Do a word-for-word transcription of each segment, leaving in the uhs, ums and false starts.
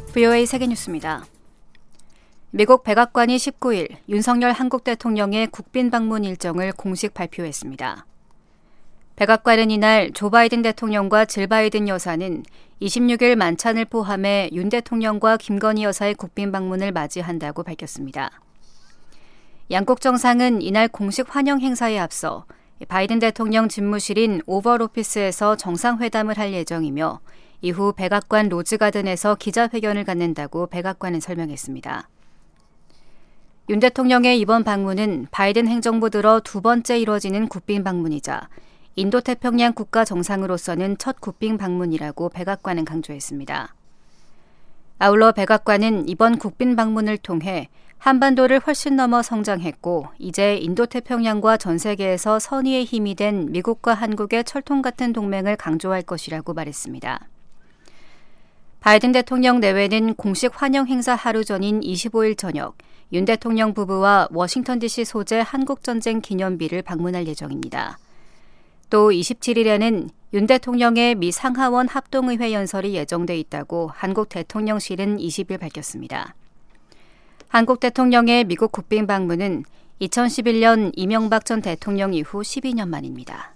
브이오에이 세계뉴스입니다. 미국 백악관이 십구 일 윤석열 한국 대통령의 국빈 방문 일정을 공식 발표했습니다. 백악관은 이날 조 바이든 대통령과 질 바이든 여사는 이십육 일 만찬을 포함해 윤 대통령과 김건희 여사의 국빈 방문을 맞이한다고 밝혔습니다. 양국 정상은 이날 공식 환영 행사에 앞서 바이든 대통령 집무실인 오벌 오피스에서 정상회담을 할 예정이며 이후 백악관 로즈가든에서 기자회견을 갖는다고 백악관은 설명했습니다. 윤 대통령의 이번 방문은 바이든 행정부 들어 두 번째 이뤄지는 국빈 방문이자 인도태평양 국가 정상으로서는 첫 국빈 방문이라고 백악관은 강조했습니다. 아울러 백악관은 이번 국빈 방문을 통해 한반도를 훨씬 넘어 성장했고 이제 인도태평양과 전 세계에서 선의의 힘이 된 미국과 한국의 철통 같은 동맹을 강조할 것이라고 말했습니다. 바이든 대통령 내외는 공식 환영 행사 하루 전인 이십오 일 저녁 윤 대통령 부부와 워싱턴 디씨 소재 한국전쟁 기념비를 방문할 예정입니다. 또 이십칠 일에는 윤 대통령의 미 상하원 합동의회 연설이 예정돼 있다고 한국 대통령실은 이십 일 밝혔습니다. 한국 대통령의 미국 국빈 방문은 이천십일 년 이명박 전 대통령 이후 십이 년 만입니다.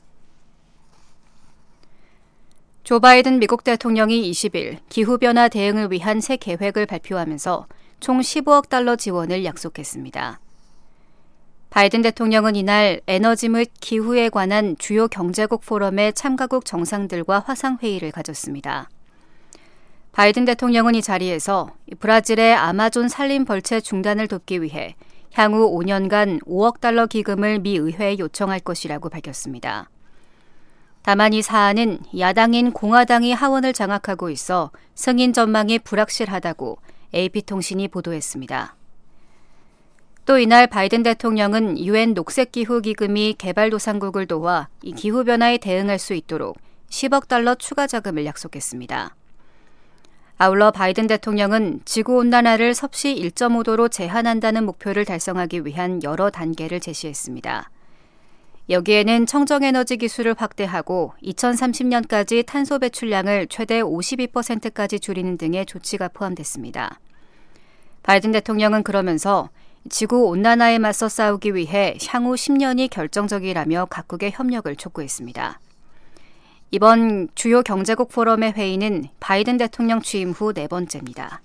조 바이든 미국 대통령이 이십 일 기후변화 대응을 위한 새 계획을 발표하면서 총 십오억 달러 지원을 약속했습니다. 바이든 대통령은 이날 에너지 및 기후에 관한 주요 경제국 포럼의 참가국 정상들과 화상회의를 가졌습니다. 바이든 대통령은 이 자리에서 브라질의 아마존 산림 벌채 중단을 돕기 위해 향후 오 년간 오억 달러 기금을 미 의회에 요청할 것이라고 밝혔습니다. 다만 이 사안은 야당인 공화당이 하원을 장악하고 있어 승인 전망이 불확실하다고 에이피통신이 보도했습니다. 또 이날 바이든 대통령은 유엔 녹색기후기금이 개발도상국을 도와 이 기후변화에 대응할 수 있도록 십억 달러 추가 자금을 약속했습니다. 아울러 바이든 대통령은 지구온난화를 섭씨 일 점 오 도로 제한한다는 목표를 달성하기 위한 여러 단계를 제시했습니다. 여기에는 청정에너지 기술을 확대하고 이천삼십 년까지 탄소 배출량을 최대 오십이 퍼센트까지 줄이는 등의 조치가 포함됐습니다. 바이든 대통령은 그러면서 지구온난화에 맞서 싸우기 위해 향후 십 년이 결정적이라며 각국의 협력을 촉구했습니다. 이번 주요 경제국 포럼의 회의는 바이든 대통령 취임 후 네 번째입니다.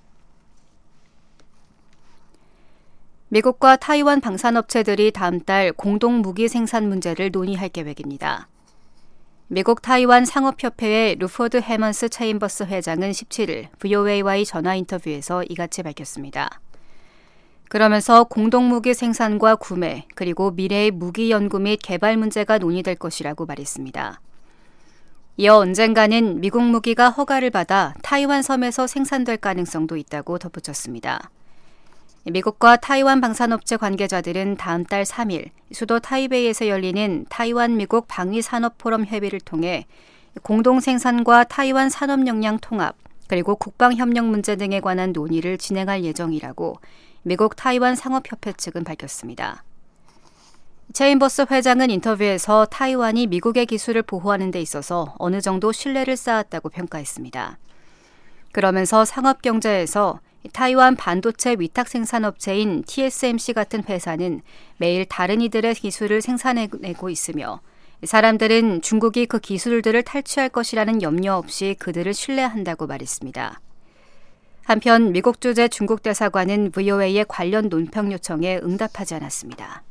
미국과 타이완 방산업체들이 다음 달 공동 무기 생산 문제를 논의할 계획입니다. 미국 타이완 상업협회의 루포드 해먼스 체인버스 회장은 십칠 일 브이오에이와의 전화 인터뷰에서 이같이 밝혔습니다. 그러면서 공동 무기 생산과 구매, 그리고 미래의 무기 연구 및 개발 문제가 논의될 것이라고 말했습니다. 이어 언젠가는 미국 무기가 허가를 받아 타이완 섬에서 생산될 가능성도 있다고 덧붙였습니다. 미국과 타이완 방산업체 관계자들은 다음 달 삼 일 수도 타이베이에서 열리는 타이완 미국 방위산업 포럼 협의를 통해 공동 생산과 타이완 산업 역량 통합, 그리고 국방협력 문제 등에 관한 논의를 진행할 예정이라고 미국 타이완 상업협회 측은 밝혔습니다. 체인버스 회장은 인터뷰에서 타이완이 미국의 기술을 보호하는 데 있어서 어느 정도 신뢰를 쌓았다고 평가했습니다. 그러면서 상업경제에서 타이완 반도체 위탁 생산업체인 티에스엠씨 같은 회사는 매일 다른 이들의 기술을 생산해내고 있으며 사람들은 중국이 그 기술들을 탈취할 것이라는 염려 없이 그들을 신뢰한다고 말했습니다. 한편 미국 주재 중국 대사관은 브이오에이의 관련 논평 요청에 응답하지 않았습니다.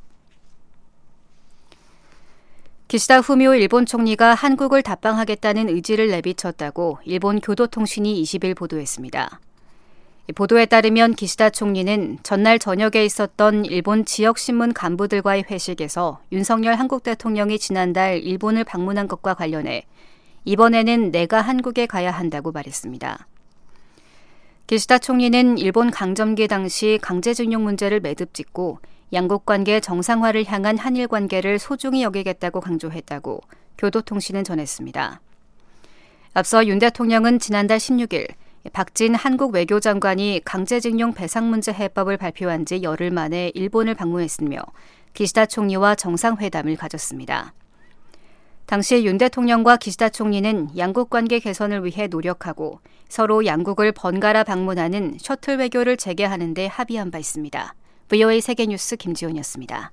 기시다 후미오 일본 총리가 한국을 답방하겠다는 의지를 내비쳤다고 일본 교도통신이 이십 일 보도했습니다. 보도에 따르면 기시다 총리는 전날 저녁에 있었던 일본 지역신문 간부들과의 회식에서 윤석열 한국 대통령이 지난달 일본을 방문한 것과 관련해 이번에는 내가 한국에 가야 한다고 말했습니다. 기시다 총리는 일본 강점기 당시 강제징용 문제를 매듭 짓고 양국 관계 정상화를 향한 한일 관계를 소중히 여기겠다고 강조했다고 교도통신은 전했습니다. 앞서 윤 대통령은 지난달 십육 일 박진 한국 외교장관이 강제징용 배상 문제 해법을 발표한 지 열흘 만에 일본을 방문했으며 기시다 총리와 정상회담을 가졌습니다. 당시 윤 대통령과 기시다 총리는 양국 관계 개선을 위해 노력하고 서로 양국을 번갈아 방문하는 셔틀 외교를 재개하는 데 합의한 바 있습니다. 브이오에이 세계뉴스 김지훈이었습니다.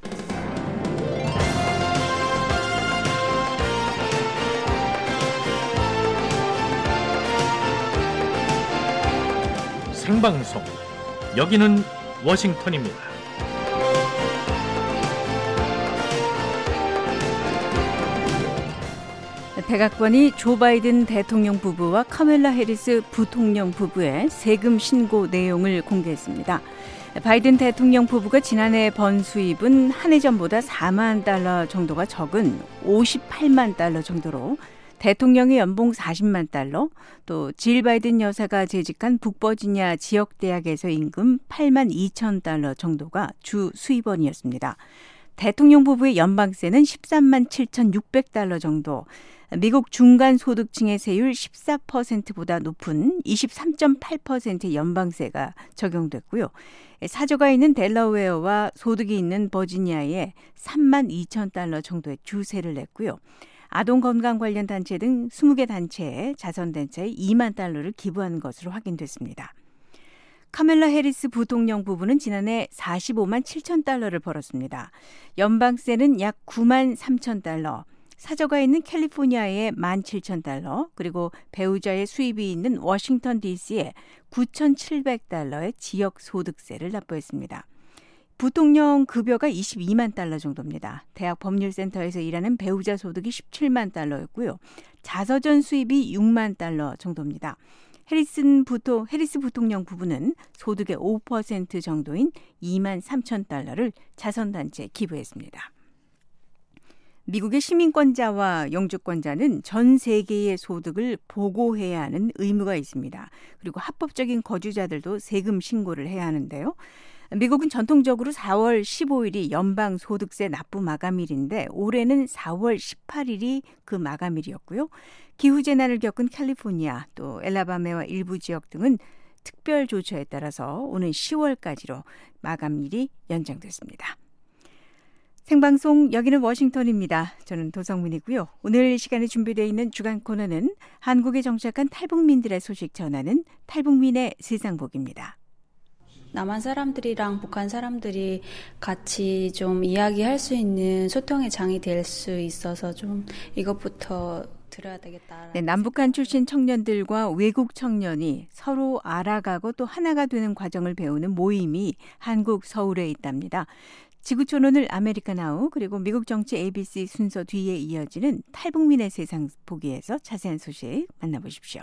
생방송, 여기는 워싱턴입니다. 백악관이 조 바이든 대통령 부부와 카멜라 해리스 부통령 부부의 세금 신고 내용을 공개했습니다. 바이든 대통령 부부가 지난해 번 수입은 한 해 전보다 사만 달러 정도가 적은 오십팔만 달러 정도로 대통령의 연봉 사십만 달러, 또 질 바이든 여사가 재직한 북버지니아 지역대학에서 임금 팔만 이천 달러 정도가 주 수입원이었습니다. 대통령 부부의 연방세는 십삼만 칠천육백 달러 정도, 미국 중간소득층의 세율 십사 퍼센트보다 높은 이십삼 점 팔 퍼센트의 연방세가 적용됐고요. 사저가 있는 델러웨어와 소득이 있는 버지니아에 삼만 이천 달러 정도의 주세를 냈고요. 아동건강 관련 단체 등 스무 개 단체에 자선단체에 이만 달러를 기부한 것으로 확인됐습니다. 카멜라 해리스 부통령 부부는 지난해 사십오만 칠천 달러를 벌었습니다. 연방세는 약 구만 삼천 달러, 사저가 있는 캘리포니아에 만 칠천 달러, 그리고 배우자의 수입이 있는 워싱턴 디씨에 구천칠백 달러의 지역 소득세를 납부했습니다. 부통령 급여가 이십이만 달러 정도입니다. 대학 법률센터에서 일하는 배우자 소득이 십칠만 달러였고요. 자서전 수입이 육만 달러 정도입니다. 해리슨 부토, 해리스 부통령 부부는 소득의 오 퍼센트 정도인 이만 삼천 달러를 자선단체에 기부했습니다. 미국의 시민권자와 영주권자는 전 세계의 소득을 보고해야 하는 의무가 있습니다. 그리고 합법적인 거주자들도 세금 신고를 해야 하는데요. 미국은 전통적으로 사월 십오일이 연방소득세 납부 마감일인데 올해는 사월 십팔일이 그 마감일이었고요. 기후재난을 겪은 캘리포니아, 또 엘라바마와 일부 지역 등은 특별 조처에 따라서 오는 시월까지로 마감일이 연장됐습니다. 생방송 여기는 워싱턴입니다. 저는 도성민이고요. 오늘 이 시간에 준비되어 있는 주간 코너는 한국에 정착한 탈북민들의 소식 전하는 탈북민의 세상복입니다. 남한 사람들이랑 북한 사람들이 같이 좀 이야기할 수 있는 소통의 장이 될 수 있어서 좀 이것부터 들어야 되겠다. 네, 남북한 출신 청년들과 외국 청년이 서로 알아가고 또 하나가 되는 과정을 배우는 모임이 한국 서울에 있답니다. 지구촌 오늘 아메리카나우 그리고 미국 정치 에이비씨 순서 뒤에 이어지는 탈북민의 세상 보기에서 자세한 소식 만나보십시오.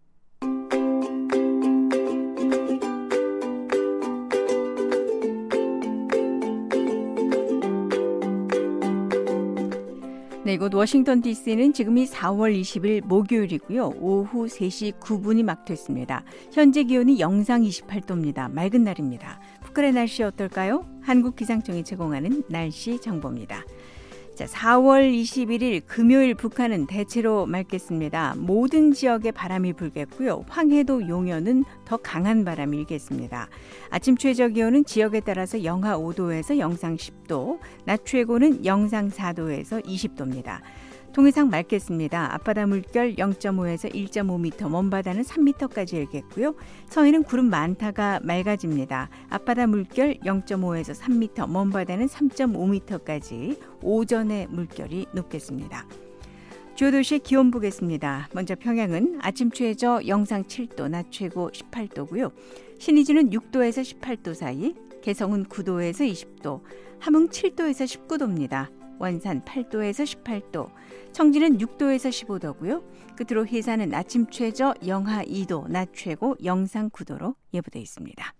네, 이곳 워싱턴 디씨는 지금이 사월 이십일 목요일이고요. 오후 세 시 구 분이 막 됐습니다. 현재 기온이 영상 이십팔 도입니다. 맑은 날입니다. 북한의 날씨 어떨까요? 한국기상청이 제공하는 날씨 정보입니다. 자, 사월 이십일일 금요일 북한은 대체로 맑겠습니다. 모든 지역에 바람이 불겠고요. 황해도 용현은 더 강한 바람이 일겠습니다. 아침 최저 기온은 지역에 따라서 영하 오 도에서 영상 십 도, 낮 최고는 영상 사 도에서 이십 도입니다. 통해상 맑겠습니다. 앞바다 물결 영 점 오에서 일 점 오 미터, 먼바다는 삼 미터까지 일겠고요. 서해는 구름 많다가 맑아집니다. 앞바다 물결 영 점 오에서 삼 미터, 먼바다는 삼 점 오 미터까지 오전에 물결이 높겠습니다. 주요 도시의 기온 보겠습니다. 먼저 평양은 아침 최저 영상 칠 도, 낮 최고 십팔 도고요. 신의주는 육 도에서 십팔 도 사이, 개성은 구 도에서 이십 도, 함흥 칠 도에서 십구 도입니다. 원산 팔 도에서 십팔 도, 청진은 육 도에서 십오 도고요. 끝으로 해산은 아침 최저 영하 이 도, 낮 최고 영상 구 도로 예보되어 있습니다.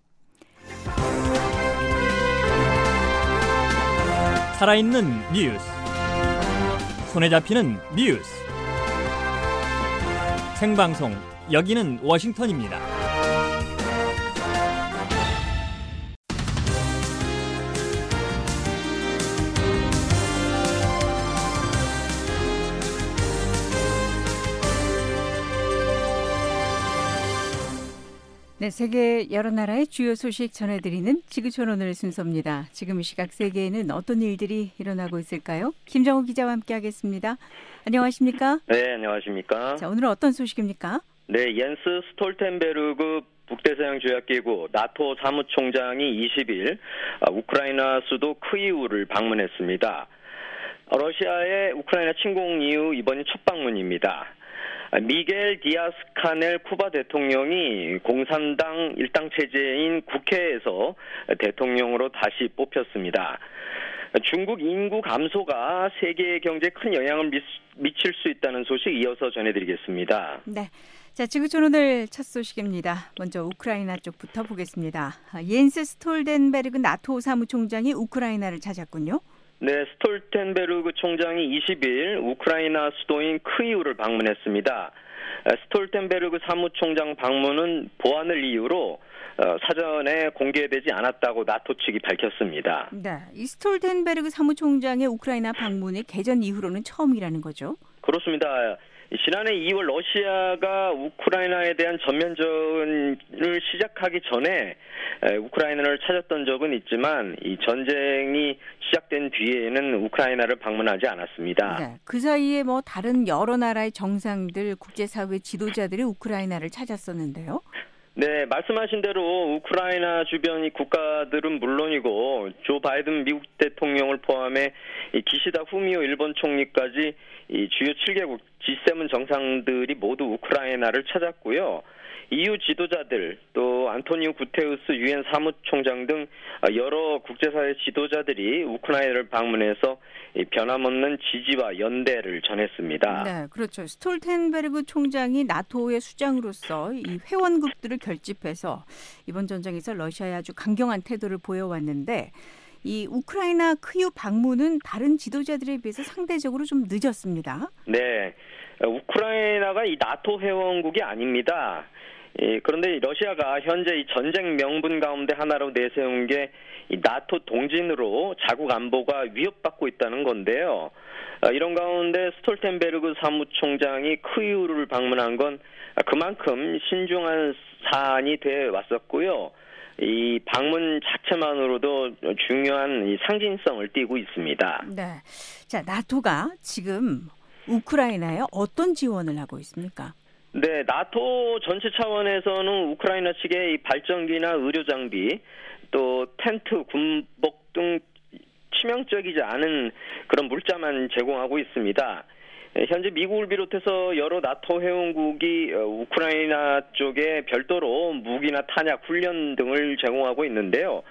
살아있는 뉴스, 손에 잡히는 뉴스, 생방송 여기는 워싱턴입니다. 네, 세계 여러 나라의 주요 소식 전해드리는 지구촌 오늘 순서입니다. 지금 이 시각 세계에는 어떤 일들이 일어나고 있을까요? 김정우 기자와 함께하겠습니다. 안녕하십니까? 네, 안녕하십니까? 자, 오늘은 어떤 소식입니까? 네, 옌스 스톨텐베르그 북대서양조약기구 나토 사무총장이 이십 일 우크라이나 수도 크이우를 방문했습니다. 러시아의 우크라이나 침공 이후 이번이 첫 방문입니다. 미겔 디아스 카넬 쿠바 대통령이 공산당 일당 체제인 국회에서 대통령으로 다시 뽑혔습니다. 중국 인구 감소가 세계 경제에 큰 영향을 미칠 수 있다는 소식 이어서 전해드리겠습니다. 네, 자, 지구촌 오늘 첫 소식입니다. 먼저 우크라이나 쪽부터 보겠습니다. 옌스 스톨텐베르그 나토 사무총장이 우크라이나를 찾았군요. 네, 스톨텐베르그 총장이 이십 일 우크라이나 수도인 크이우를 방문했습니다. 스톨텐베르그 사무총장 방문은 보안을 이유로 사전에 공개되지 않았다고 나토 측이 밝혔습니다. 네, 이 스톨텐베르그 사무총장의 우크라이나 방문이 개전 이후로는 처음이라는 거죠? 그렇습니다. 지난해 이월 러시아가 우크라이나에 대한 전면전을 시작하기 전에 우크라이나를 찾았던 적은 있지만 이 전쟁이 시작된 뒤에는 우크라이나를 방문하지 않았습니다. 네, 그 사이에 뭐 다른 여러 나라의 정상들, 국제사회 지도자들이 우크라이나를 찾았었는데요. 네, 말씀하신 대로 우크라이나 주변 국가들은 물론이고 조 바이든 미국 대통령을 포함해 기시다 후미오 일본 총리까지 이 주요 칠 개국 지 세븐 정상들이 모두 우크라이나를 찾았고요. 이유 지도자들 또 안토니오 구테우스 유엔 사무총장 등 여러 국제사회 지도자들이 우크라이나를 방문해서 변함없는 지지와 연대를 전했습니다. 네, 그렇죠. 스톨텐베르그 총장이 나토의 수장으로서 이 회원국들을 결집해서 이번 전쟁에서 러시아에 아주 강경한 태도를 보여왔는데 이 우크라이나 크이우 방문은 다른 지도자들에 비해서 상대적으로 좀 늦었습니다. 네, 우크라이나가 이 나토 회원국이 아닙니다. 예, 그런데 러시아가 현재 이 전쟁 명분 가운데 하나로 내세운 게 이 나토 동진으로 자국 안보가 위협받고 있다는 건데요. 아, 이런 가운데 스톨텐베르그 사무총장이 크이우를 방문한 건 그만큼 신중한 사안이 돼 왔었고요. 이 방문 자체만으로도 중요한 이 상징성을 띠고 있습니다. 네, 자, 나토가 지금 우크라이나에 어떤 지원을 하고 있습니까? 네, 나토 전체 차원에서는 우크라이나 측의 이 발전기나 의료 장비, 또 텐트, 군복 등 치명적이지 않은 그런 물자만 제공하고 있습니다. 현재 미국을 비롯해서 여러 나토 회원국이 우크라이나 쪽에 별도로 무기나 탄약, 훈련 등을 제공하고 있는데요.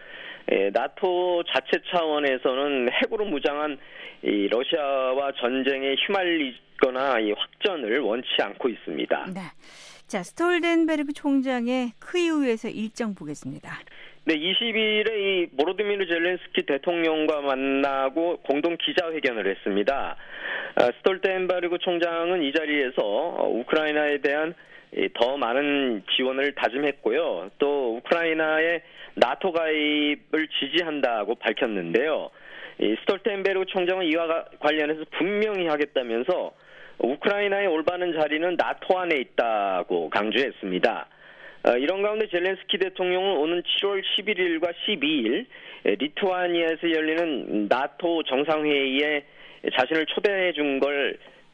나토 자체 차원에서는 핵으로 무장한 이 러시아와 전쟁에 휘말리거나 이 확전을 원치 않고 있습니다. 네, 자, 스톨텐베르그 총장의 크이우에서 일정 보겠습니다. 네, 이십 일에 이 보로디미르 젤렌스키 대통령과 만나고 공동 기자회견을 했습니다. 스톨텐베르그 총장은 이 자리에서 우크라이나에 대한 더 많은 지원을 다짐했고요. 또 우크라이나의 나토 가입을 지지한다고 밝혔는데요. 이 스톨텐베르그 총장은 이와 관련해서 분명히 하겠다면서 우크라이나의 올바른 자리는 나토 안에 있다고 강조했습니다. 이런 가운데 젤렌스키 대통령은 오는 칠월 십일일과 십이일 리투아니아에서 열리는 나토 정상회의에 자신을 초대해 준 걸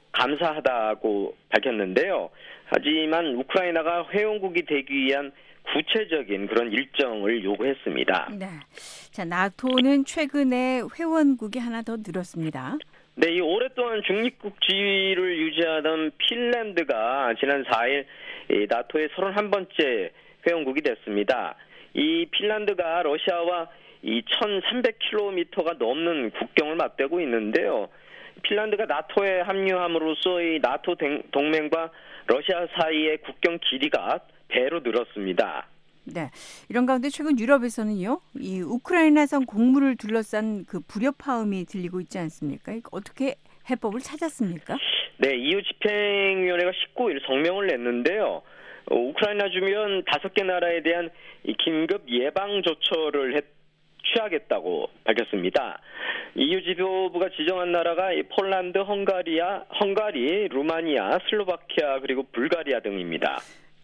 감사하다고 밝혔는데요. 하지만 우크라이나가 회원국이 되기 위한 구체적인 그런 일정을 요구했습니다. 네, 자, 나토는 최근에 회원국이 하나 더 늘었습니다. 네, 이 오랫동안 중립국 지위를 유지하던 핀란드가 지난 사일 이 나토의 서른한 번째 회원국이 됐습니다. 이 핀란드가 러시아와 이 천삼백 킬로미터가 넘는 국경을 맞대고 있는데요. 핀란드가 나토에 합류함으로써 이 나토 동맹과 러시아 사이의 국경 길이가 배로 늘었습니다. 네, 이런 가운데 최근 유럽에서는요, 이 우크라이나산 곡물을 둘러싼 그 불협화음이 들리고 있지 않습니까? 어떻게 해법을 찾았습니까? 네, 이유 집행위원회가 십구일 성명을 냈는데요. 어, 우크라이나 주변 다섯 개 나라에 대한 이 긴급 예방 조처를 했, 취하겠다고 밝혔습니다. 이유 지도부가 지정한 나라가 이 폴란드, 헝가리아, 헝가리, 루마니아, 슬로바키아 그리고 불가리아 등입니다.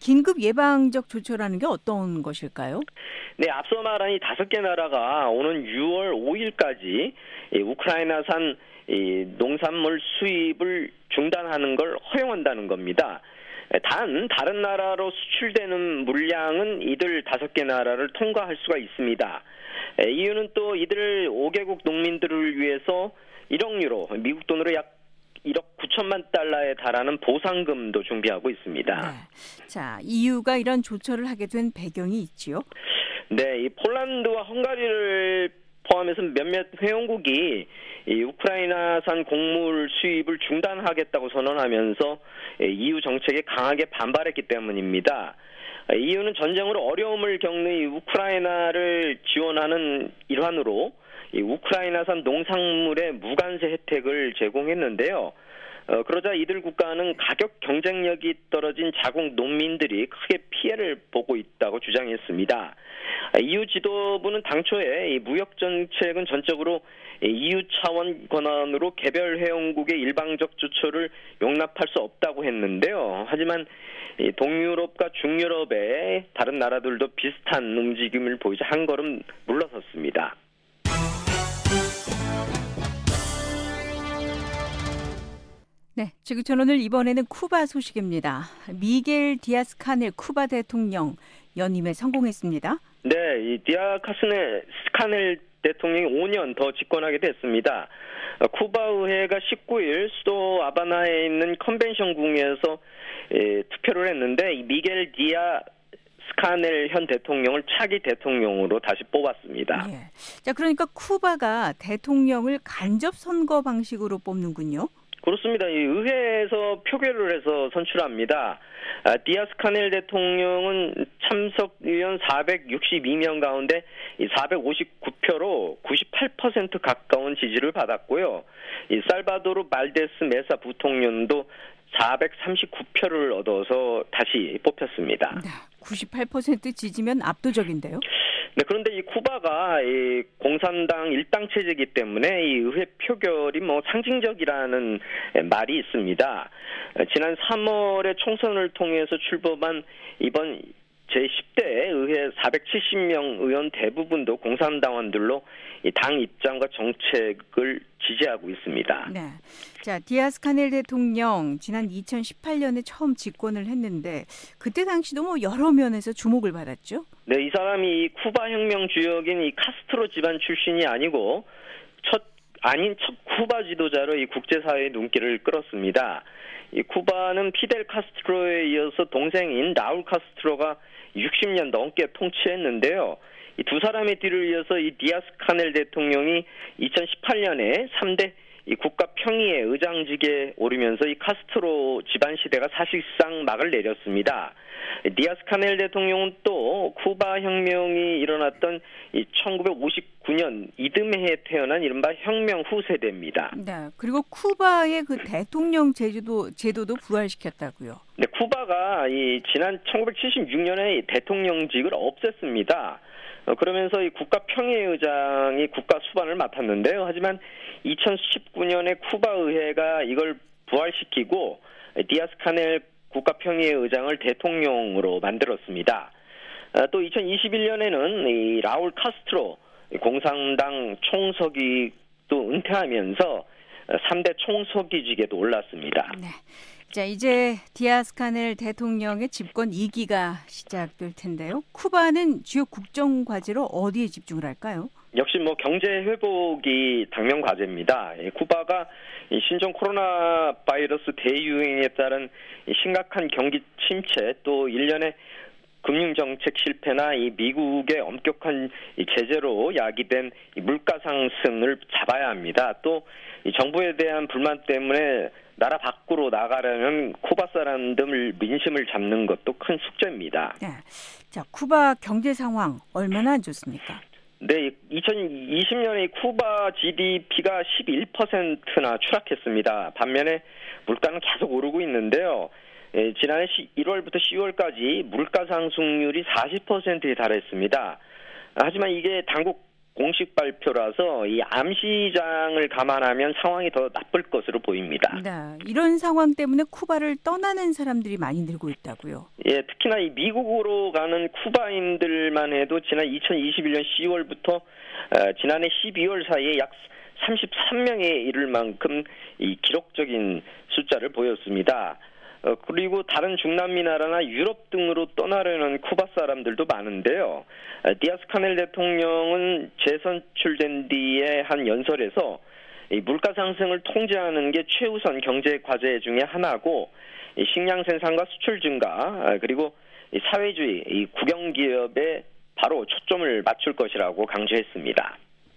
긴급 예방적 조처라는 게 어떤 것일까요? 네, 앞서 말한 이 다섯 개 나라가 오는 유월 오일까지 이 우크라이나산 이 농산물 수입을 중단하는 걸 허용한다는 겁니다. 단 다른 나라로 수출되는 물량은 이들 다섯 개 나라를 통과할 수가 있습니다. 이유는 또 이들 오 개국 농민들을 위해서 일억 유로, 미국 돈으로 약 일억 구천만 달러에 달하는 보상금도 준비하고 있습니다. 네. 자, 이유가 이런 조처를 하게 된 배경이 있지요? 네, 이 폴란드와 헝가리를 포함해서 몇몇 회원국이 이 우크라이나산 곡물 수입을 중단하겠다고 선언하면서 이유 정책에 강하게 반발했기 때문입니다. 이유는 전쟁으로 어려움을 겪는 이 우크라이나를 지원하는 일환으로 이 우크라이나산 농산물의 무관세 혜택을 제공했는데요. 어, 그러자 이들 국가는 가격 경쟁력이 떨어진 자국 농민들이 크게 피해를 보고 있다고 주장했습니다. 이유 지도부는 당초에 이 무역 정책은 전적으로 이유 차원 권한으로 개별 회원국의 일방적 조처를 용납할 수 없다고 했는데요. 하지만 동유럽과 중유럽의 다른 나라들도 비슷한 움직임을 보이자 한 걸음 물러섰습니다. 네, 지구촌 오늘 이번에는 쿠바 소식입니다. 미겔 디아스 카넬 쿠바 대통령 연임에 성공했습니다. 네, 이 디아스 카넬 대통령이 오 년 더 집권하게 됐습니다. 쿠바 의회가 십구일 수도 아바나에 있는 컨벤션 궁에서 에, 투표를 했는데 이 미겔 디아스 카넬 현 대통령을 차기 대통령으로 다시 뽑았습니다. 예. 자, 그러니까 쿠바가 대통령을 간접 선거 방식으로 뽑는군요. 그렇습니다. 이 의회에서 표결을 해서 선출합니다. 아, 디아스 카넬 대통령은 참석 의원 사백육십이 명 가운데 사백오십구 표로 구십팔 퍼센트 가까운 지지를 받았고요. 이 살바도르 발데스 메사 부통령도 사백삼십구 표를 얻어서 다시 뽑혔습니다. 네, 구십팔 퍼센트 지지면 압도적인데요. 네, 그런데 이 쿠바가 이 공산당 일당 체제이기 때문에 이 의회 표결이 뭐 상징적이라는 말이 있습니다. 지난 삼월에 총선을 통해서 출범한 이번 제십 대 의회 사백칠십 명 의원 대부분도 공산당원들로 이 당 입장과 정책을 지지하고 있습니다. 네. 자, 디아스 카넬 대통령 지난 이천십팔 년에 처음 집권을 했는데 그때 당시도 뭐 여러 면에서 주목을 받았죠. 네, 이 사람이 이 쿠바 혁명 주역인 이 카스트로 집안 출신이 아니고 첫 아닌 첫 쿠바 지도자로 이 국제사회의 눈길을 끌었습니다. 이 쿠바는 피델 카스트로에 이어서 동생인 라울 카스트로가 육십 년 넘게 통치했는데요. 이 두 사람의 뒤를 이어서 이 디아스 카넬 대통령이 이천십팔 년에 삼 대 이 국가 평의회 의장직에 오르면서 이 카스트로 집안 시대가 사실상 막을 내렸습니다. 디아스 카넬 대통령은 또 쿠바 혁명이 일어났던 이 천구백오십구 년 이듬해에 태어난 이른바 혁명 후 세대입니다. 네, 그리고 쿠바의 그 대통령 제도도 제도도 부활시켰다고요. 네, 쿠바가 이 지난 천구백칠십육 년에 대통령직을 없앴습니다. 어, 그러면서 이 국가 평의회 의장이 국가 수반을 맡았는데요. 하지만 이천십구 년에 쿠바 의회가 이걸 부활시키고 디아스 카넬 국가 평의회 의장을 대통령으로 만들었습니다. 아, 또 이천이십일 년에는 이 라울 카스트로 공산당 총서기도 은퇴하면서 삼 대 총서기직에도 올랐습니다. 네. 자, 이제 디아스 카넬 대통령의 집권 이 기가 시작될 텐데요. 쿠바는 주요 국정 과제로 어디에 집중을 할까요? 역시 뭐 경제 회복이 당면 과제입니다. 쿠바가 신종 코로나 바이러스 대유행에 따른 심각한 경기 침체, 또 일련의 금융정책 실패나 이 미국의 엄격한 이 제재로 야기된 이 물가 상승을 잡아야 합니다. 또 이 정부에 대한 불만 때문에 나라 밖으로 나가려면 쿠바 사람들 민심을 잡는 것도 큰 숙제입니다. 네. 자, 쿠바 경제 상황 얼마나 안 좋습니까? 네, 이천이십 년에 쿠바 지디피가 십일 퍼센트나 추락했습니다. 반면에 물가는 계속 오르고 있는데요. 예, 지난해 일월부터 시월까지 물가 상승률이 사십 퍼센트에 달했습니다. 하지만 이게 당국 공식 발표라서 이 암시장을 감안하면 상황이 더 나쁠 것으로 보입니다. 네, 이런 상황 때문에 쿠바를 떠나는 사람들이 많이 늘고 있다고요. 예, 특히나 이 미국으로 가는 쿠바인들만 해도 지난 이천이십일 년 시월부터 어, 지난해 십이월 사이에 약 삼십삼 명에 이를 만큼 이 기록적인 숫자를 보였습니다. 어, 그리고 다른 중남미 나라나 유럽 등으로 떠나려는 쿠바 사람들도 많은데요. 어, 디아스 카넬 대통령은 재선출된 뒤에 한 연설에서 이 물가 상승을 통제하는 게 최우선 경제 과제 중에 하나고 이 식량 생산과 수출 증가 그리고 이 사회주의 이 국영 기업에 바로 초점을 맞출 것이라고 강조했습니다.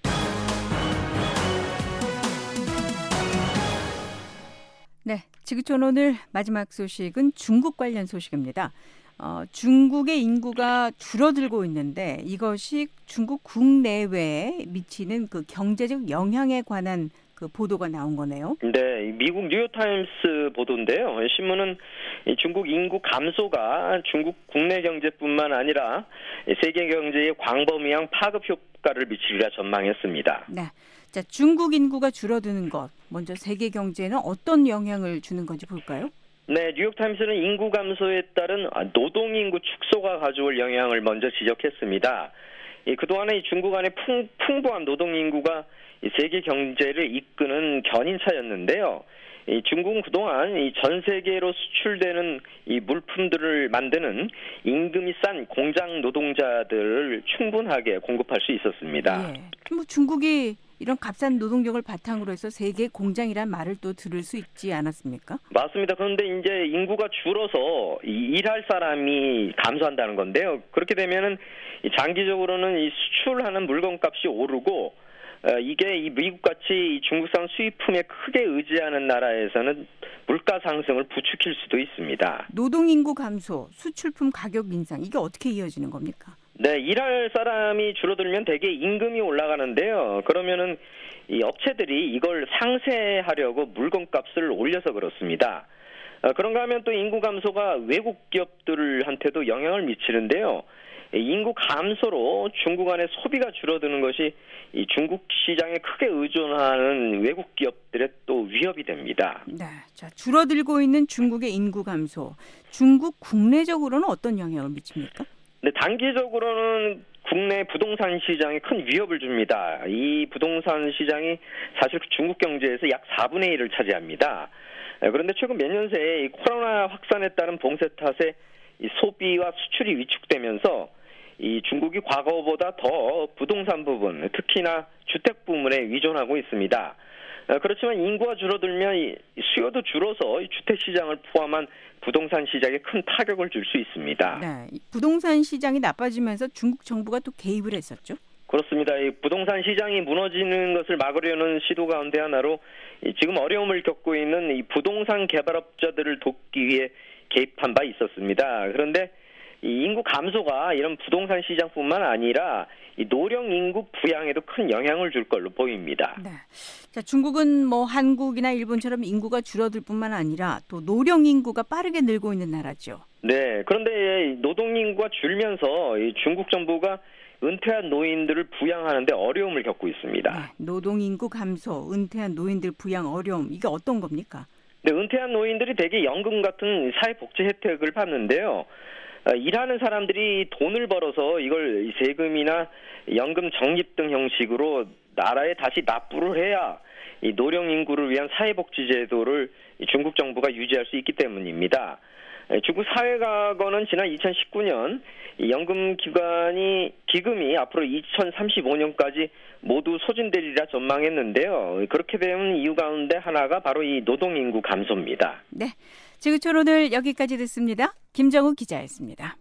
네, 지구촌 오늘 마지막 소식은 중국 관련 소식입니다. 어, 중국의 인구가 줄어들고 있는데 이것이 중국 국내외에 미치는 그 경제적 영향에 관한 그 보도가 나온 거네요. 네, 미국 뉴욕타임스 보도인데요. 신문은 중국 인구 감소가 중국 국내 경제뿐만 아니라 세계 경제에 광범위한 파급 효과를 미치리라 전망했습니다. 네. 자, 중국 인구가 줄어드는 것, 먼저 세계 경제에는 어떤 영향을 주는 건지 볼까요? 네, 뉴욕타임스는 인구 감소에 따른 노동인구 축소가 가져올 영향을 먼저 지적했습니다. 그동안에 중국 안에 풍, 풍부한 노동인구가 세계 경제를 이끄는 견인차였는데요. 이 중국은 그동안 이 전 세계로 수출되는 이 물품들을 만드는 임금이 싼 공장 노동자들을 충분하게 공급할 수 있었습니다. 예. 뭐 중국이 이런 값싼 노동력을 바탕으로 해서 세계 공장이란 말을 또 들을 수 있지 않았습니까? 맞습니다. 그런데 이제 인구가 줄어서 이 일할 사람이 감소한다는 건데요. 그렇게 되면은 장기적으로는 이 수출하는 물건값이 오르고 이게 이 미국같이 중국산 수입품에 크게 의지하는 나라에서는 물가 상승을 부추길 수도 있습니다. 노동인구 감소, 수출품 가격 인상, 이게 어떻게 이어지는 겁니까? 네, 일할 사람이 줄어들면 대개 임금이 올라가는데요. 그러면은 이 업체들이 이걸 상쇄하려고 물건값을 올려서 그렇습니다. 어, 그런가 하면 또 인구 감소가 외국 기업들한테도 영향을 미치는데요. 인구 감소로 중국 안의 소비가 줄어드는 것이 이 중국 시장에 크게 의존하는 외국 기업들의 또 위협이 됩니다. 네, 자 줄어들고 있는 중국의 인구 감소, 중국 국내적으로는 어떤 영향을 미칩니까? 네, 단기적으로는 국내 부동산 시장에 큰 위협을 줍니다. 이 부동산 시장이 사실 중국 경제에서 약 사분의 일을 차지합니다. 그런데 최근 몇 년 새에 이 코로나 확산에 따른 봉쇄 탓에 이 소비와 수출이 위축되면서 이 중국이 과거보다 더 부동산 부분, 특히나 주택 부문에 의존하고 있습니다. 그렇지만 인구가 줄어들면 수요도 줄어서 주택 시장을 포함한 부동산 시장에 큰 타격을 줄 수 있습니다. 네, 부동산 시장이 나빠지면서 중국 정부가 또 개입을 했었죠? 그렇습니다. 이 부동산 시장이 무너지는 것을 막으려는 시도 가운데 하나로 지금 어려움을 겪고 있는 이 부동산 개발업자들을 돕기 위해 개입한 바 있었습니다. 그런데 이 인구 감소가 이런 부동산 시장뿐만 아니라 이 노령 인구 부양에도 큰 영향을 줄 걸로 보입니다. 네. 자, 중국은 뭐 한국이나 일본처럼 인구가 줄어들 뿐만 아니라 또 노령 인구가 빠르게 늘고 있는 나라죠. 네. 그런데 노동 인구가 줄면서 이 중국 정부가 은퇴한 노인들을 부양하는 데 어려움을 겪고 있습니다. 네. 노동 인구 감소, 은퇴한 노인들 부양 어려움, 이게 어떤 겁니까? 네, 은퇴한 노인들이 대개 연금 같은 사회복지 혜택을 받는데요. 일하는 사람들이 돈을 벌어서 이걸 세금이나 연금 적립 등 형식으로 나라에 다시 납부를 해야 이 노령 인구를 위한 사회복지 제도를 중국 정부가 유지할 수 있기 때문입니다. 중국 사회과거는 지난 이천십구 년 연금 기관이 기금이 앞으로 이천삼십오 년까지 모두 소진되리라 전망했는데요. 그렇게 된 이유 가운데 하나가 바로 이 노동 인구 감소입니다. 네, 지구촌 오늘 여기까지 듣습니다. 김정우 기자였습니다.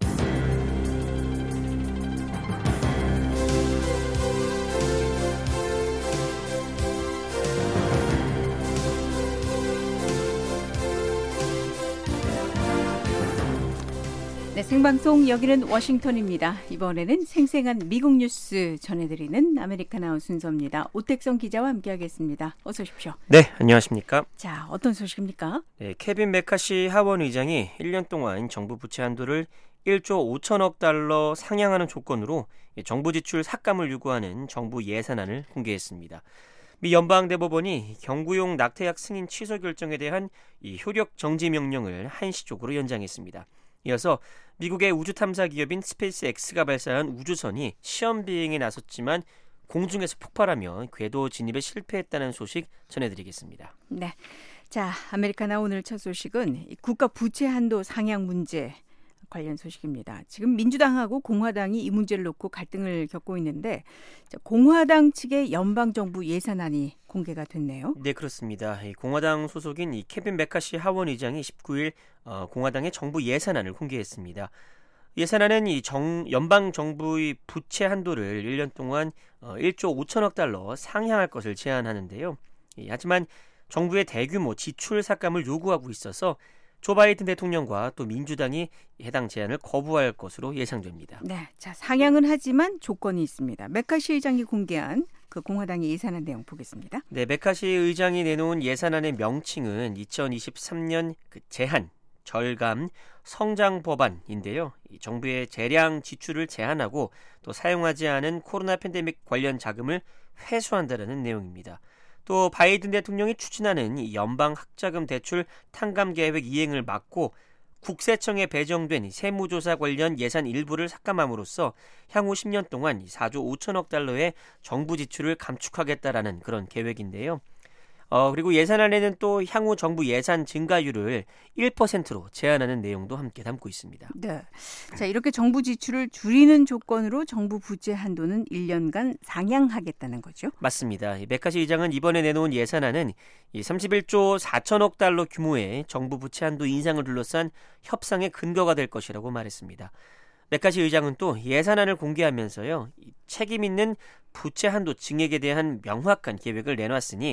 네, 생방송 여기는 워싱턴입니다. 이번에는 생생한 미국 뉴스 전해드리는 아메리카나우 순서입니다. 오택성 기자와 함께하겠습니다. 어서 오십시오. 네, 안녕하십니까. 자, 어떤 소식입니까? 네, 케빈 메카시 하원 의장이 일 년 동안 정부 부채 한도를 일조 오천억 달러 상향하는 조건으로 정부 지출 삭감을 요구하는 정부 예산안을 공개했습니다. 미 연방대법원이 경구용 낙태약 승인 취소 결정에 대한 이 효력 정지 명령을 한시적으로 연장했습니다. 이어서 미국의 우주 탐사 기업인 스페이스X가 발사한 우주선이 시험 비행에 나섰지만 공중에서 폭발하며 궤도 진입에 실패했다는 소식 전해드리겠습니다. 네, 자 아메리카나 오늘 첫 소식은 국가 부채 한도 상향 문제 관련 소식입니다. 지금 민주당하고 공화당이 이 문제를 놓고 갈등을 겪고 있는데 공화당 측의 연방정부 예산안이 공개가 됐네요. 네, 그렇습니다. 공화당 소속인 이 케빈 메카시 하원 의장이 십구일 어, 공화당의 정부 예산안을 공개했습니다. 예산안은 이 정, 연방 정부의 부채 한도를 일 년 동안 어, 일조 오천억 달러 상향할 것을 제안하는데요. 예, 하지만 정부의 대규모 지출 삭감을 요구하고 있어서 조 바이든 대통령과 또 민주당이 해당 제안을 거부할 것으로 예상됩니다. 네, 자 상향은 하지만 조건이 있습니다. 메카시 의장이 공개한 그 공화당의 예산안 내용 보겠습니다. 네, 메카시 의장이 내놓은 예산안의 명칭은 이천이십삼 년 그 제한, 절감, 성장 법안인데요. 이 정부의 재량 지출을 제한하고 또 사용하지 않은 코로나 팬데믹 관련 자금을 회수한다는 내용입니다. 또 바이든 대통령이 추진하는 연방 학자금 대출 탕감 계획 이행을 막고 국세청에 배정된 세무조사 관련 예산 일부를 삭감함으로써 향후 십 년 동안 사조 오천억 달러의 정부 지출을 감축하겠다라는 그런 계획인데요. 어, 그리고 예산안에는 또 향후 정부 예산 증가율을 일 퍼센트로 제한하는 내용도 함께 담고 있습니다. 네. 자, 이렇게 정부 지출을 줄이는 조건으로 정부 부채 한도는 일 년간 상향하겠다는 거죠? 맞습니다. 메카시 의장은 이번에 내놓은 예산안은 삼십일조 사천억 달러 규모의 정부 부채 한도 인상을 둘러싼 협상의 근거가 될 것이라고 말했습니다. 메카시 의장은 또 예산안을 공개하면서요, 책임 있는 부채 한도 증액에 대한 명확한 계획을 내놨으니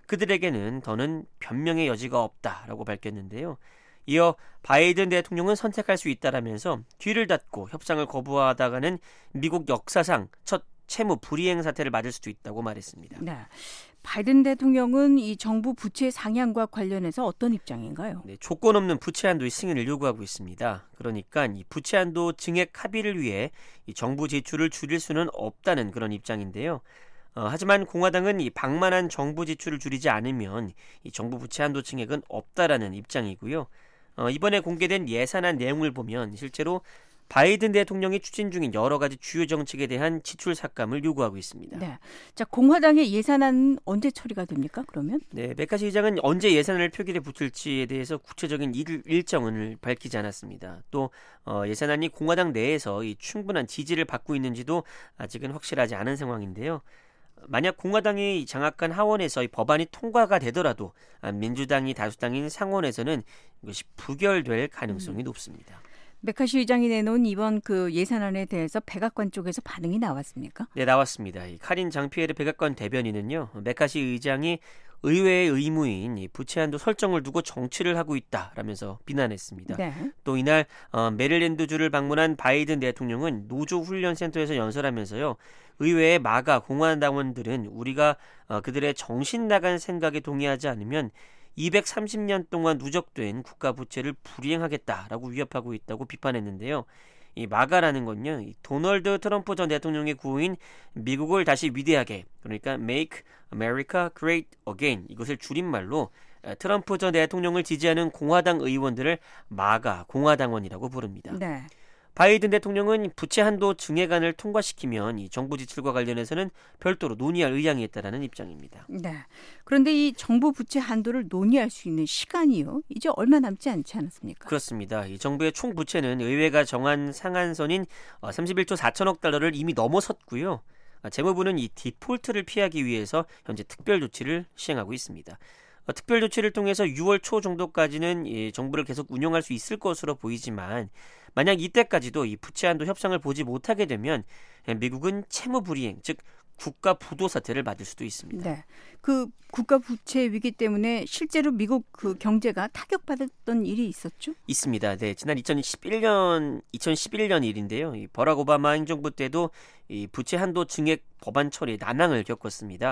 그들에게는 더는 변명의 여지가 없다라고 밝혔는데요. 이어 바이든 대통령은 선택할 수 있다라면서 뒤를 닫고 협상을 거부하다가는 미국 역사상 첫 채무 불이행 사태를 맞을 수도 있다고 말했습니다. 네, 바이든 대통령은 이 정부 부채 상향과 관련해서 어떤 입장인가요? 네, 조건 없는 부채 한도의 승인을 요구하고 있습니다. 그러니까 이 부채 한도 증액 합의를 위해 이 정부 지출을 줄일 수는 없다는 그런 입장인데요. 어, 하지만 공화당은 이 방만한 정부 지출을 줄이지 않으면 이 정부 부채 한도 증액은 없다라는 입장이고요. 어, 이번에 공개된 예산안 내용을 보면 실제로 바이든 대통령이 추진 중인 여러 가지 주요 정책에 대한 지출 삭감을 요구하고 있습니다. 네, 자 공화당의 예산안은 언제 처리가 됩니까? 그러면? 네, 메카시 의장은 언제 예산안을 표결에 붙일지에 대해서 구체적인 일, 일정을 밝히지 않았습니다. 또 어, 예산안이 공화당 내에서 이 충분한 지지를 받고 있는지도 아직은 확실하지 않은 상황인데요. 만약 공화당이 장악한 하원에서 이 법안이 통과가 되더라도 민주당이 다수당인 상원에서는 이것이 부결될 가능성이 음. 높습니다. 메카시 의장이 내놓은 이번 그 예산안에 대해서 백악관 쪽에서 반응이 나왔습니까? 네, 나왔습니다. 이 카린 장피에르 백악관 대변인은요, 메카시 의장이 의회의 의무인 이 부채 한도 설정을 두고 정치를 하고 있다라면서 비난했습니다. 네. 또 이날 어, 메릴랜드주를 방문한 바이든 대통령은 노조 훈련센터에서 연설하면서요, 의회의 마가 공화당원들은 우리가 어, 그들의 정신 나간 생각에 동의하지 않으면 이백삼십 년 동안 누적된 국가 부채를 불이행하겠다라고 위협하고 있다고 비판했는데요. 이 마가라는 건요, 이 도널드 트럼프 전 대통령의 구호인 미국을 다시 위대하게, 그러니까 Make America Great Again, 이것을 줄임말로 트럼프 전 대통령을 지지하는 공화당 의원들을 마가 공화당원이라고 부릅니다. 네. 바이든 대통령은 부채 한도 증액안을 통과시키면 이 정부 지출과 관련해서는 별도로 논의할 의향이 있다는 입장입니다. 네. 그런데 이 정부 부채 한도를 논의할 수 있는 시간이요, 이제 얼마 남지 않지 않았습니까? 그렇습니다. 이 정부의 총 부채는 의회가 정한 상한선인 삼십일조 사천억 달러를 이미 넘어섰고요. 재무부는 이 디폴트를 피하기 위해서 현재 특별 조치를 시행하고 있습니다. 특별 조치를 통해서 유월 초 정도까지는 이 정부를 계속 운영할 수 있을 것으로 보이지만, 만약 이때까지도 이 부채 한도 협상을 보지 못하게 되면 미국은 채무 불이행, 즉 국가 부도 사태를 맞을 수도 있습니다. 네, 그 국가 부채 위기 때문에 실제로 미국 그 경제가 타격받았던 일이 있었죠? 있습니다. 네, 지난 이천십일 년 이천십일 년 일인데요. 이 버락 오바마 행정부 때도 이 부채 한도 증액 법안 처리에 난항을 겪었습니다.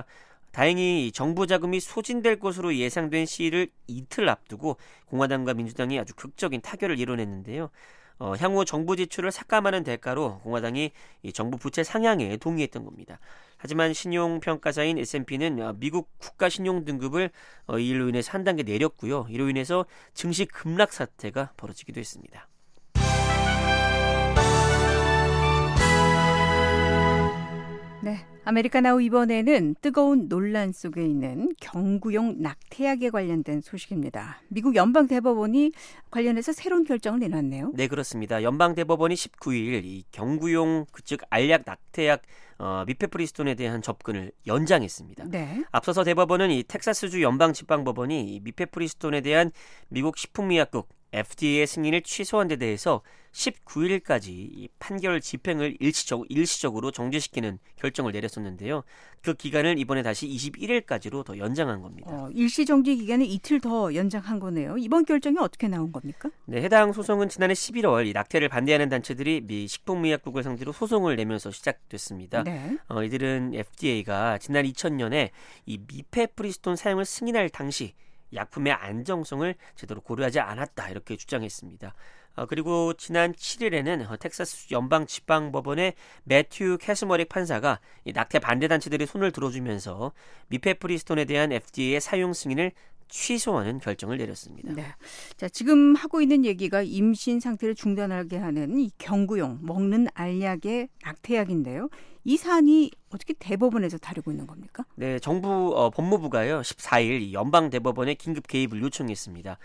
다행히 정부 자금이 소진될 것으로 예상된 시일을 이틀 앞두고 공화당과 민주당이 아주 극적인 타결을 이뤄냈는데요. 어, 향후 정부 지출을 삭감하는 대가로 공화당이 이 정부 부채 상향에 동의했던 겁니다. 하지만 신용평가사인 에스 앤 피는 미국 국가 신용 등급을 어, 이로 인해서 한 단계 내렸고요. 이로 인해서 증시 급락 사태가 벌어지기도 했습니다. 네, 아메리카나우 이번에는 뜨거운 논란 속에 있는 경구용 낙태약에 관련된 소식입니다. 미국 연방대법원이 관련해서 새로운 결정을 내놨네요. 네, 그렇습니다. 연방대법원이 십구 일 이 경구용 즉 알약 낙태약 어, 미페프리스톤에 대한 접근을 연장했습니다. 네. 앞서서 대법원은 이 텍사스주 연방지방법원이 이 미페프리스톤에 대한 미국 식품의약국 에프 디 에이의 승인을 취소한 데 대해서 십구 일까지 이 판결 집행을 일시적, 일시적으로 정지시키는 결정을 내렸었는데요. 그 기간을 이번에 다시 이십일 일까지로 더 연장한 겁니다. 어, 일시정지 기간을 이틀 더 연장한 거네요. 이번 결정이 어떻게 나온 겁니까? 네, 해당 소송은 지난해 십일월 이 낙태를 반대하는 단체들이 미 식품의약국을 상대로 소송을 내면서 시작됐습니다. 네. 어, 이들은 에프 디 에이가 지난 이천 년에 이 미페프리스톤 사용을 승인할 당시 약품의 안정성을 제대로 고려하지 않았다 이렇게 주장했습니다. 어, 그리고 지난 칠 일에는 어, 텍사스 연방지방법원의 매튜 캐스머릭 판사가 이 낙태 반대 단체들의 손을 들어주면서 미페프리스톤에 대한 에프 디 에이의 사용 승인을 취소하는 결정을 내렸습니다. 네. 자, 지금 하고 있는 얘기가 임신 상태를 중단하게 하는 이 경구용 먹는 알약의 낙태약인데요. 이 사안이 어떻게 대법원에서 다루고 있는 겁니까? 네, 정부 어, 법무부가요 십사 일 이 연방 대법원에 긴급 개입을 요청했습니다.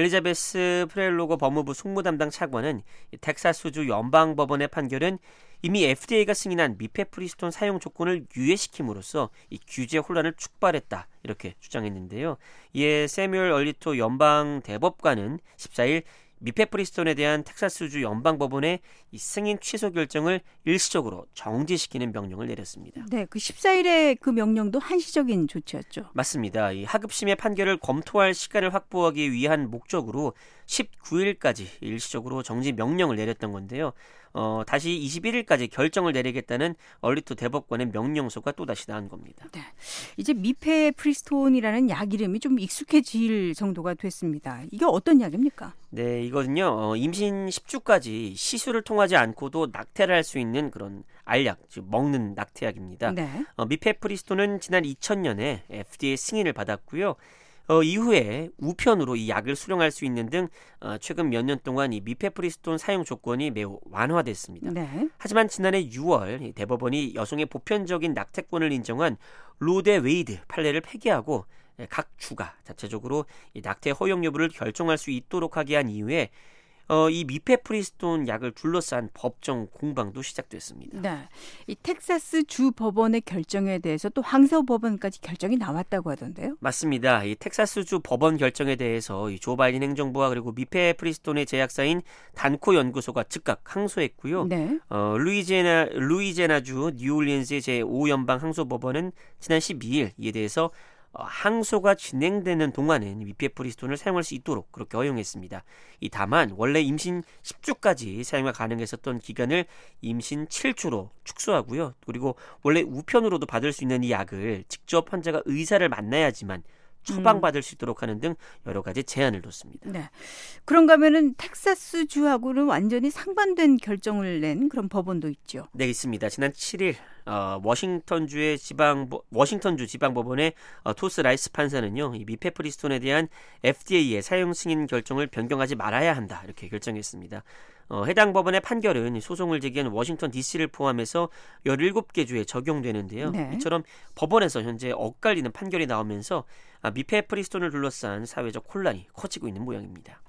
엘리자베스 프렐로거 법무부 숙무 담당 차관은 텍사스주 연방법원의 판결은 이미 에프 디 에이가 승인한 미페프리스톤 사용 조건을 유예시킴으로써 이 규제 혼란을 촉발했다 이렇게 주장했는데요. 이에 세뮤얼 얼리토 연방 대법관은 십사 일 미페프리스톤에 대한 텍사스주 연방법원의 이 승인 취소 결정을 일시적으로 정지시키는 명령을 내렸습니다. 네, 그 십사 일의 그 명령도 한시적인 조치였죠. 맞습니다. 이 하급심의 판결을 검토할 시간을 확보하기 위한 목적으로 십구 일까지 일시적으로 정지 명령을 내렸던 건데요. 어, 다시 이십일 일까지 결정을 내리겠다는 얼리토 대법관의 명령서가 또다시 나온 겁니다. 네, 이제 미페프리스톤이라는 약 이름이 좀 익숙해질 정도가 됐습니다. 이게 어떤 약입니까? 네, 이거는요. 어, 임신 십 주까지 시술을 통하지 않고도 낙태를 할 수 있는 그런 알약, 즉 먹는 낙태약입니다. 네. 어, 미페프리스톤은 지난 이천 년에 에프 디 에이 승인을 받았고요. 어, 이후에 우편으로 이 약을 수령할 수 있는 등 어, 최근 몇 년 동안 이 미페프리스톤 사용 조건이 매우 완화됐습니다. 네. 하지만 지난해 유월 이 대법원이 여성의 보편적인 낙태권을 인정한 로데 웨이드 판례를 폐기하고 각 주가 자체적으로 이 낙태 허용 여부를 결정할 수 있도록 하게 한 이후에 어, 이 미페프리스톤 약을 둘러싼 법정 공방도 시작됐습니다. 네, 이 텍사스 주 법원의 결정에 대해서 또 항소 법원까지 결정이 나왔다고 하던데요. 맞습니다. 이 텍사스 주 법원 결정에 대해서 이 조 바이든 행정부와 그리고 미페프리스톤의 제약사인 단코 연구소가 즉각 항소했고요. 네. 어, 루이지애나 루이지애나주 뉴올리언스의 제오 연방 항소 법원은 지난 십이 일 이에 대해서 어, 항소가 진행되는 동안은 미페프리스톤을 사용할 수 있도록 그렇게 허용했습니다. 이 다만 원래 임신 십 주까지 사용이 가능했었던 기간을 임신 칠 주로 축소하고요. 그리고 원래 우편으로도 받을 수 있는 이 약을 직접 환자가 의사를 만나야지만 처방받을 수 있도록 하는 등 여러 가지 제한을 뒀습니다. 네. 그런가 하면은 텍사스 주하고는 완전히 상반된 결정을 낸 그런 법원도 있죠. 네, 있습니다. 지난 칠 일 어, 워싱턴주의 지방 워싱턴주 지방법원의 어, 토스 라이스 판사는요, 이 미페프리스톤에 대한 에프 디 에이의 사용 승인 결정을 변경하지 말아야 한다 이렇게 결정했습니다. 어, 해당 법원의 판결은 소송을 제기한 워싱턴 디씨를 포함해서 열일곱 개 주에 적용되는데요. 네. 이처럼 법원에서 현재 엇갈리는 판결이 나오면서 아, 미페프리스톤을 둘러싼 사회적 혼란이 커지고 있는 모양입니다.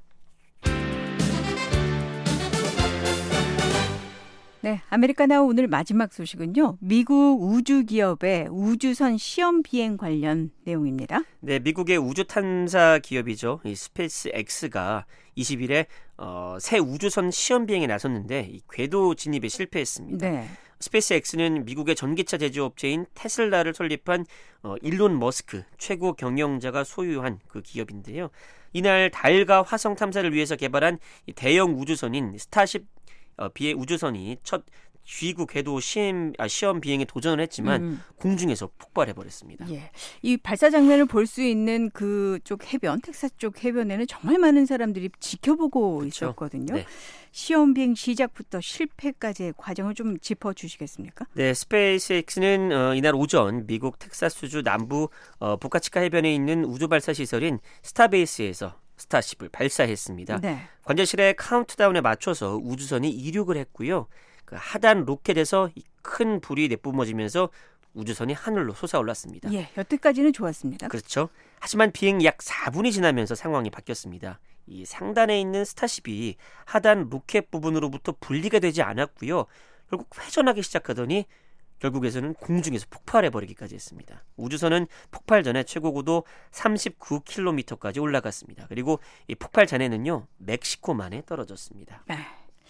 네, 아메리카나우 오늘 마지막 소식은요. 미국 우주 기업의 우주선 시험 비행 관련 내용입니다. 네, 미국의 우주 탐사 기업이죠. 이 스페이스 X가 이십 일에 어, 새 우주선 시험 비행에 나섰는데 이 궤도 진입에 실패했습니다. 네. 스페이스 X는 미국의 전기차 제조업체인 테슬라를 설립한 어, 일론 머스크 최고 경영자가 소유한 그 기업인데요. 이날 달과 화성 탐사를 위해서 개발한 이 대형 우주선인 스타쉽 어, 비의 우주선이 첫 쥐구 궤도 시험, 아, 시험 비행에 도전을 했지만 음. 공중에서 폭발해버렸습니다. 예. 이 발사 장면을 볼 수 있는 그쪽 해변, 텍사스 쪽 해변에는 정말 많은 사람들이 지켜보고 그렇죠? 있었거든요. 네. 시험 비행 시작부터 실패까지의 과정을 좀 짚어주시겠습니까? 네, 스페이스X는 어, 이날 오전 미국 텍사스주 남부 어, 보카치카 해변에 있는 우주 발사 시설인 스타베이스에서 스타쉽을 발사했습니다. 네. 관제실의 카운트다운에 맞춰서 우주선이 이륙을 했고요. 그 하단 로켓에서 큰 불이 내뿜어지면서 우주선이 하늘로 솟아올랐습니다. 예, 여태까지는 좋았습니다. 그렇죠. 하지만 비행 약 사 분이 지나면서 상황이 바뀌었습니다. 이 상단에 있는 스타쉽이 하단 로켓 부분으로부터 분리가 되지 않았고요. 결국 회전하기 시작하더니 결국에서는 공중에서 폭발해버리기까지 했습니다. 우주선은 폭발 전에 최고 고도 삼십구 킬로미터까지 올라갔습니다. 그리고 이 폭발 전에는요, 멕시코만에 떨어졌습니다. 네.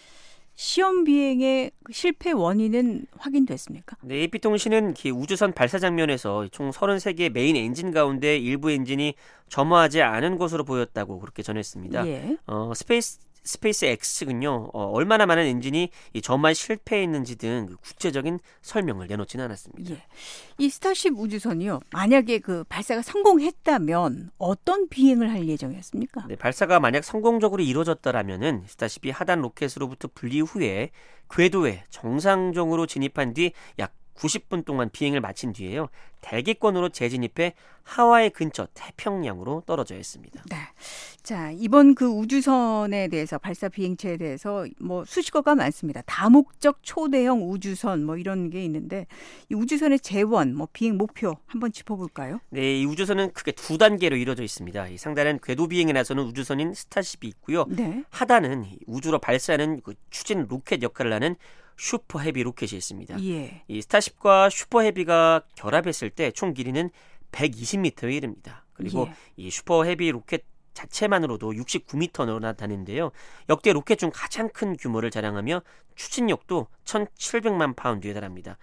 시험 비행의 실패 원인은 확인됐습니까? 네, 에이피통신은 우주선 발사 장면에서 총 서른세 개의 메인 엔진 가운데 일부 엔진이 점화하지 않은 것으로 보였다고 그렇게 전했습니다. 예. 어, 스페이스 스페이스 X 측은요, 어, 얼마나 많은 엔진이 이 점화에 실패했는지 등 그 구체적인 설명을 내놓지는 않았습니다. 예. 이 스타쉽 우주선이요, 만약에 그 발사가 성공했다면 어떤 비행을 할 예정이었습니까? 네, 발사가 만약 성공적으로 이루어졌더라면은 스타쉽이 하단 로켓으로부터 분리 후에 궤도에 정상적으로 진입한 뒤 약 구십 분 동안 비행을 마친 뒤에요, 대기권으로 재진입해 하와이 근처 태평양으로 떨어져 있습니다. 네. 자, 이번 그 우주선에 대해서, 발사 비행체에 대해서 뭐 수식어가 많습니다. 다목적 초대형 우주선 뭐 이런 게 있는데, 이 우주선의 재원, 뭐 비행 목표 한번 짚어볼까요? 네, 이 우주선은 크게 두 단계로 이루어져 있습니다. 이 상단은 궤도 비행에 나서는 우주선인 스타쉽이 있고요. 네. 하단은 우주로 발사하는 그 추진 로켓 역할을 하는 슈퍼 헤비 로켓이 있습니다. 예. 이 스타쉽과 슈퍼 헤비가 결합했을 때 총 길이는 백이십 미터에 이릅니다. 그리고 예. 이 슈퍼 헤비 로켓 자체만으로도 육십구 미터로 나타나는데요. 역대 로켓 중 가장 큰 규모를 자랑하며 추진력도 천칠백만 파운드에 달합니다.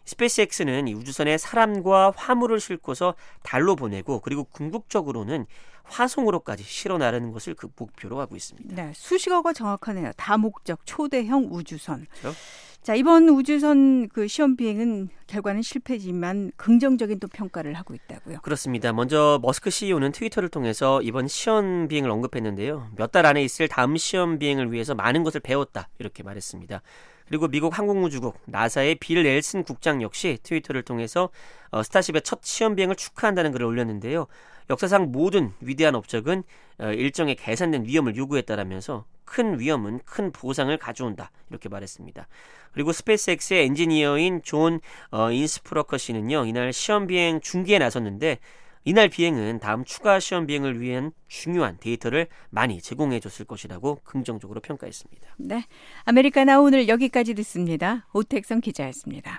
스페이스X는 이 우주선에 사람과 화물을 싣고서 달로 보내고, 그리고 궁극적으로는 화성으로까지 실어 나르는 것을 그 목표로 하고 있습니다. 네, 수식어가 정확하네요. 다목적 초대형 우주선. 그렇죠? 자, 이번 우주선 그 시험 비행은 결과는 실패지만 긍정적인 또 평가를 하고 있다고요. 그렇습니다. 먼저 머스크 씨이오는 트위터를 통해서 이번 시험 비행을 언급했는데요. 몇 달 안에 있을 다음 시험 비행을 위해서 많은 것을 배웠다, 이렇게 말했습니다. 그리고 미국 항공우주국 나사의 빌 넬슨 국장 역시 트위터를 통해서 어, 스타쉽의 첫 시험 비행을 축하한다는 글을 올렸는데요. 역사상 모든 위대한 업적은 어, 일정의 계산된 위험을 요구했다라면서 큰 위험은 큰 보상을 가져온다, 이렇게 말했습니다. 그리고 스페이스X의 엔지니어인 존 어, 인스프로커 씨는요, 이날 시험 비행 중계에 나섰는데, 이날 비행은 다음 추가 시험 비행을 위한 중요한 데이터를 많이 제공해 줬을 것이라고 긍정적으로 평가했습니다. 네, 아메리카나 오늘 여기까지 듣습니다. 오택성 기자였습니다.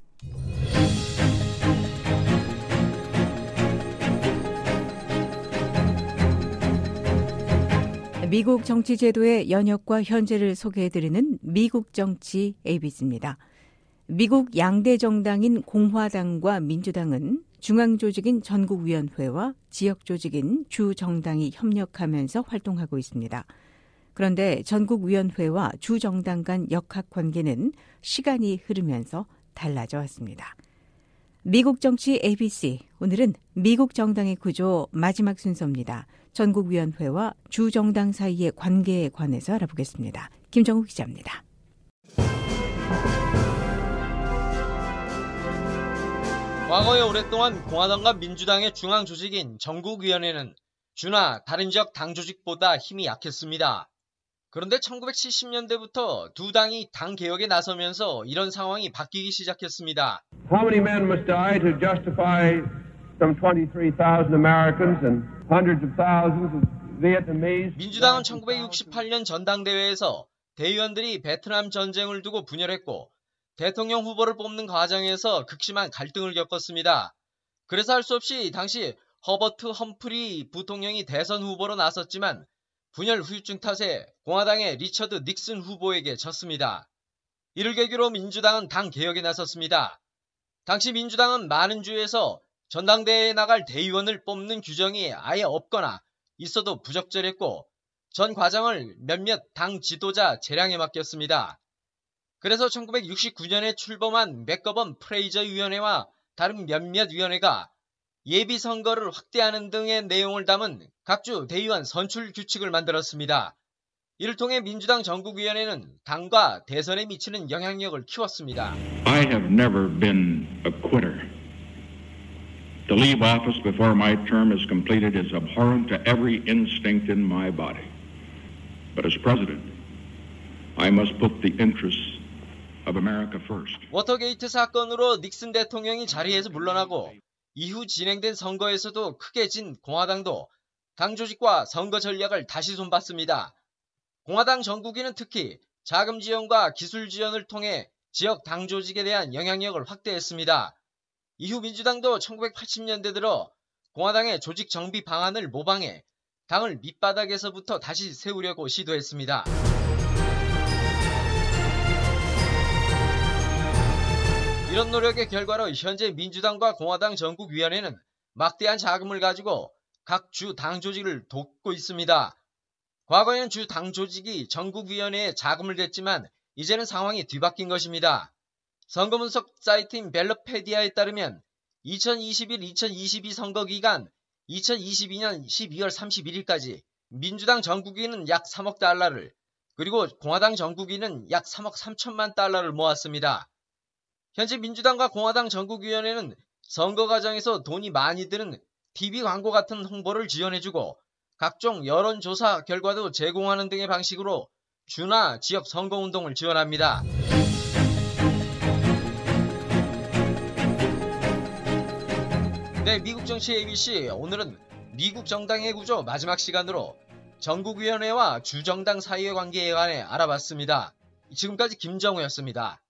미국 정치 제도의 연역과 현재를 소개해드리는 미국 정치 에이비씨입니다. 미국 양대 정당인 공화당과 민주당은 중앙조직인 전국위원회와 지역조직인 주정당이 협력하면서 활동하고 있습니다. 그런데 전국위원회와 주정당 간 역학관계는 시간이 흐르면서 달라져 왔습니다. 미국 정치 에이비씨, 오늘은 미국 정당의 구조 마지막 순서입니다. 전국위원회와 주정당 사이의 관계에 관해서 알아보겠습니다. 김정욱 기자입니다. 과거에 오랫동안 공화당과 민주당의 중앙 조직인 전국위원회는 주나 다른 지역 당 조직보다 힘이 약했습니다. 그런데 천구백칠십 년대부터 두 당이 당 개혁에 나서면서 이런 상황이 바뀌기 시작했습니다. How many men must die to justify some twenty-three thousand Americans and hundreds of thousands of Vietnamese? 민주당은 천구백육십팔 년 전당대회에서 대의원들이 베트남 전쟁을 두고 분열했고 대통령 후보를 뽑는 과정에서 극심한 갈등을 겪었습니다. 그래서 할 수 없이 당시 허버트 험프리 부통령이 대선 후보로 나섰지만 분열 후유증 탓에 공화당의 리처드 닉슨 후보에게 졌습니다. 이를 계기로 민주당은 당 개혁에 나섰습니다. 당시 민주당은 많은 주에서 전당대회에 나갈 대의원을 뽑는 규정이 아예 없거나 있어도 부적절했고 전 과정을 몇몇 당 지도자 재량에 맡겼습니다. 그래서 천구백육십구 년에 출범한 맥거번 프레이저 위원회와 다른 몇몇 위원회가 예비 선거를 확대하는 등의 내용을 담은 각주 대의원 선출 규칙을 만들었습니다. 이를 통해 민주당 전국위원회는 당과 대선에 미치는 영향력을 키웠습니다. I have never been a quitter. To leave office before my term is completed is abhorrent to every instinct in my body. But as president, I must put the interests of America first. 워터게이트 사건으로 닉슨 대통령이 자리에서 물러나고 이후 진행된 선거에서도 크게 진 공화당도 당 조직과 선거 전략을 다시 손봤습니다. 공화당 전국위는 특히 자금 지원과 기술 지원을 통해 지역 당 조직에 대한 영향력을 확대했습니다. 이후 민주당도 천구백팔십 년대 들어 공화당의 조직 정비 방안을 모방해 당을 밑바닥에서부터 다시 세우려고 시도했습니다. 이런 노력의 결과로 현재 민주당과 공화당 전국위원회는 막대한 자금을 가지고 각 주 당 조직을 돕고 있습니다. 과거에는 주 당 조직이 전국위원회에 자금을 댔지만 이제는 상황이 뒤바뀐 것입니다. 선거 분석 사이트인 벨로페디아에 따르면 이천이십일 이천이십이 선거 기간 이천이십이 년 십이월 삼십일일까지 민주당 전국위는 약 삼억 달러를 그리고 공화당 전국위는 약 삼억 삼천만 달러를 모았습니다. 현재 민주당과 공화당 전국위원회는 선거 과정에서 돈이 많이 드는 티비 광고 같은 홍보를 지원해주고 각종 여론조사 결과도 제공하는 등의 방식으로 주나 지역 선거운동을 지원합니다. 네, 미국 정치 에이비씨 오늘은 미국 정당의 구조 마지막 시간으로 전국위원회와 주정당 사이의 관계에 관해 알아봤습니다. 지금까지 김정우였습니다.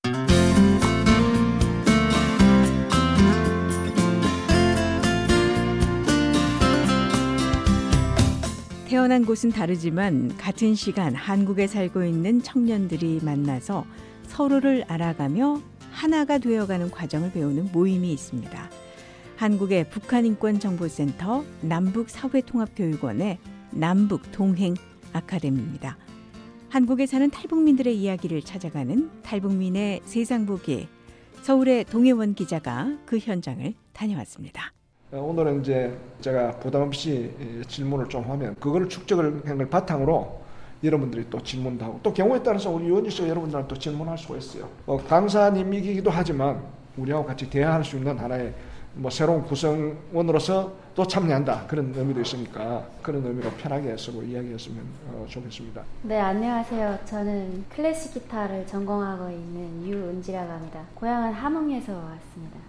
태어난 곳은 다르지만 같은 시간 한국에 살고 있는 청년들이 만나서 서로를 알아가며 하나가 되어가는 과정을 배우는 모임이 있습니다. 한국의 북한인권정보센터 남북사회통합교육원의 남북동행 아카데미입니다. 한국에 사는 탈북민들의 이야기를 찾아가는 탈북민의 세상보기, 서울의 동해원 기자가 그 현장을 다녀왔습니다. 오늘은 이제 제가 부담 없이 질문을 좀 하면 그걸 축적을 한 걸 바탕으로 여러분들이 또 질문도 하고 또 경우에 따라서 우리 유원지식 여러분들은 또 질문할 수가 있어요. 어, 강사님이기도 하지만 우리하고 같이 대화할 수 있는 하나의 뭐 새로운 구성원으로서 또 참여한다 그런 의미도 있으니까 그런 의미로 편하게 서로 이야기했으면 어, 좋겠습니다. 네, 안녕하세요. 저는 클래식 기타를 전공하고 있는 유은지라고 합니다. 고향은 함흥에서 왔습니다.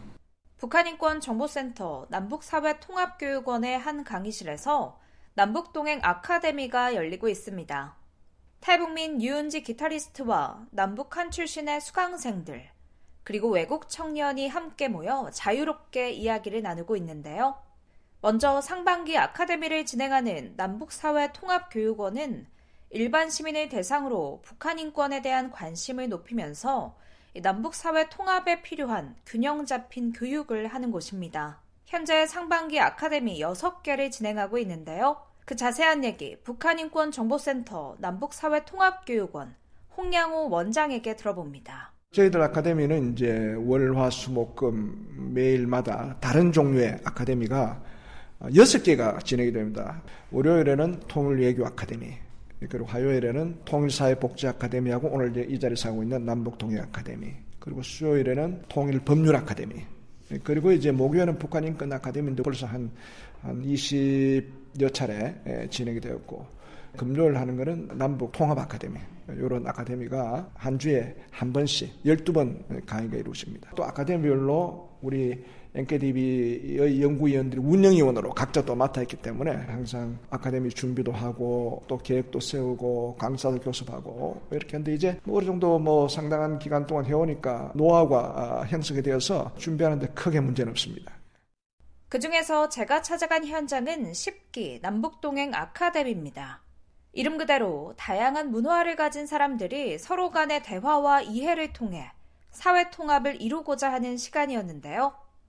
북한인권정보센터 남북사회통합교육원의 한 강의실에서 남북동행 아카데미가 열리고 있습니다. 탈북민 유은지 기타리스트와 남북한 출신의 수강생들, 그리고 외국 청년이 함께 모여 자유롭게 이야기를 나누고 있는데요. 먼저 상반기 아카데미를 진행하는 남북사회통합교육원은 일반 시민을 대상으로 북한 인권에 대한 관심을 높이면서 남북사회 통합에 필요한 균형 잡힌 교육을 하는 곳입니다. 현재 상반기 아카데미 여섯 개를 진행하고 있는데요. 그 자세한 얘기 북한인권정보센터 남북사회통합교육원 홍양호 원장에게 들어봅니다. 저희들 아카데미는 이제 월, 화, 수, 목, 금 매일마다 다른 종류의 아카데미가 여섯 개가 진행이 됩니다. 월요일에는 통일외교 아카데미, 그리고 화요일에는 통일사회복지 아카데미하고 오늘 이제 이 자리에서 하고 있는 남북통일 아카데미, 그리고 수요일에는 통일법률 아카데미, 그리고 이제 목요일은 북한인권 아카데미인데 벌써 한, 한 이십여 차례 진행이 되었고, 금요일 하는 거는 남북통합 아카데미, 이런 아카데미가 한 주에 한 번씩 열두 번 강의가 이루어집니다. 또 아카데미별로 우리 엔케이디비의 연구위원들이 운영위원으로 각자 또 맡아있기 때문에 항상 아카데미 준비도 하고 또 계획도 세우고 강사도 교습하고 이렇게 하는데 이제 뭐 어느 정도 뭐 상당한 기간 동안 해오니까 노하우가 형성이 되어서 준비하는데 크게 문제는 없습니다. 그중에서 제가 찾아간 현장은 십 기 남북동행 아카데미입니다. 이름 그대로 다양한 문화를 가진 사람들이 서로 간의 대화와 이해를 통해 사회 통합을 이루고자 하는 시간이었는데요.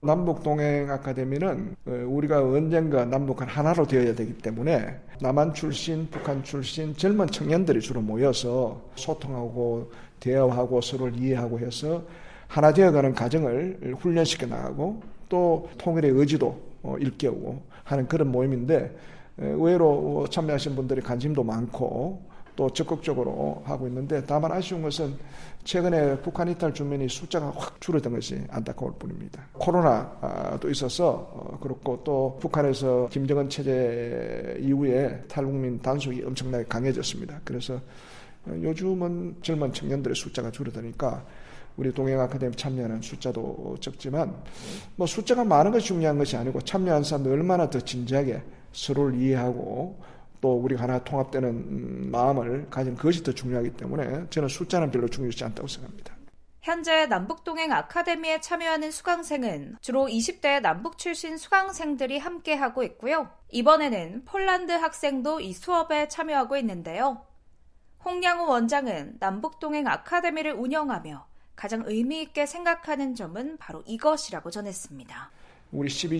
남북동행 아카데미는 우리가 언젠가 남북한 하나로 되어야 되기 때문에 남한 출신, 북한 출신 젊은 청년들이 주로 모여서 소통하고 대화하고 서로를 이해하고 해서 하나 되어가는 과정을 훈련시켜 나가고 또 통일의 의지도 일깨우고 하는 그런 모임인데 의외로 참여하신 분들이 관심도 많고 또 적극적으로 하고 있는데 다만 아쉬운 것은 최근에 북한 이탈 주민이 숫자가 확 줄어든 것이 안타까울 뿐입니다. 코로나도 있어서 그렇고 또 북한에서 김정은 체제 이후에 탈북민 단속이 엄청나게 강해졌습니다. 그래서 요즘은 젊은 청년들의 숫자가 줄어드니까 우리 동행 아카데미 참여하는 숫자도 적지만 뭐 숫자가 많은 것이 중요한 것이 아니고 참여한 사람들 얼마나 더 진지하게 서로를 이해하고 또 우리가 하나 통합되는 마음을 가진 그것이 더 중요하기 때문에 저는 숫자는 별로 중요하지 않다고 생각합니다. 현재 남북동행 아카데미에 참여하는 수강생은 주로 이십 대 남북 출신 수강생들이 함께하고 있고요. 이번에는 폴란드 학생도 이 수업에 참여하고 있는데요. 홍양호 원장은 남북동행 아카데미를 운영하며 가장 의미 있게 생각하는 점은 바로 이것이라고 전했습니다. 우리 십이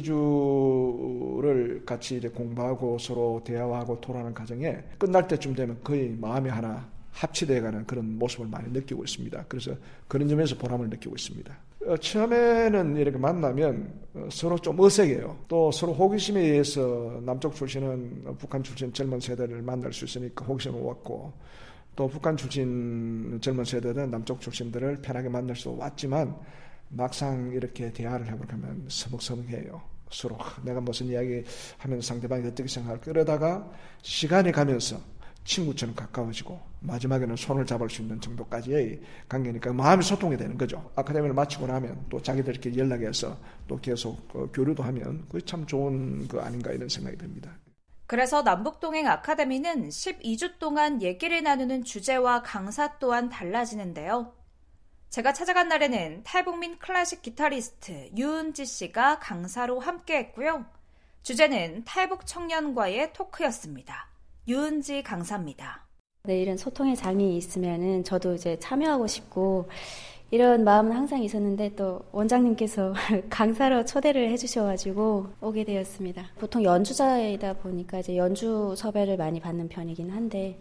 주를 같이 이제 공부하고 서로 대화하고 토론하는 과정에 끝날 때쯤 되면 거의 마음이 하나 합치되어가는 그런 모습을 많이 느끼고 있습니다. 그래서 그런 점에서 보람을 느끼고 있습니다. 어, 처음에는 이렇게 만나면 어, 서로 좀 어색해요. 또 서로 호기심에 의해서 남쪽 출신은 북한 출신 젊은 세대를 만날 수 있으니까 호기심을 왔고 또 북한 출신 젊은 세대는 남쪽 출신들을 편하게 만날 수 왔지만 막상 이렇게 대화를 해보면 서먹서먹해요. 서로 내가 무슨 이야기 하면서 상대방이 어떻게 생각할까 그러다가 시간이 가면서 친구처럼 가까워지고 마지막에는 손을 잡을 수 있는 정도까지의 관계니까 마음이 소통이 되는 거죠. 아카데미를 마치고 나면 또 자기들끼리 연락해서 또 계속 어, 교류도 하면 그게 참 좋은 거 아닌가 이런 생각이 듭니다. 그래서 남북동행 아카데미는 십이 주 동안 얘기를 나누는 주제와 강사 또한 달라지는데요. 제가 찾아간 날에는 탈북민 클래식 기타리스트 유은지 씨가 강사로 함께했고요. 주제는 탈북 청년과의 토크였습니다. 유은지 강사입니다. 네, 이런 소통의 장이 있으면은 저도 이제 참여하고 싶고 이런 마음은 항상 있었는데 또 원장님께서 강사로 초대를 해주셔가지고 오게 되었습니다. 보통 연주자이다 보니까 이제 연주 섭외를 많이 받는 편이긴 한데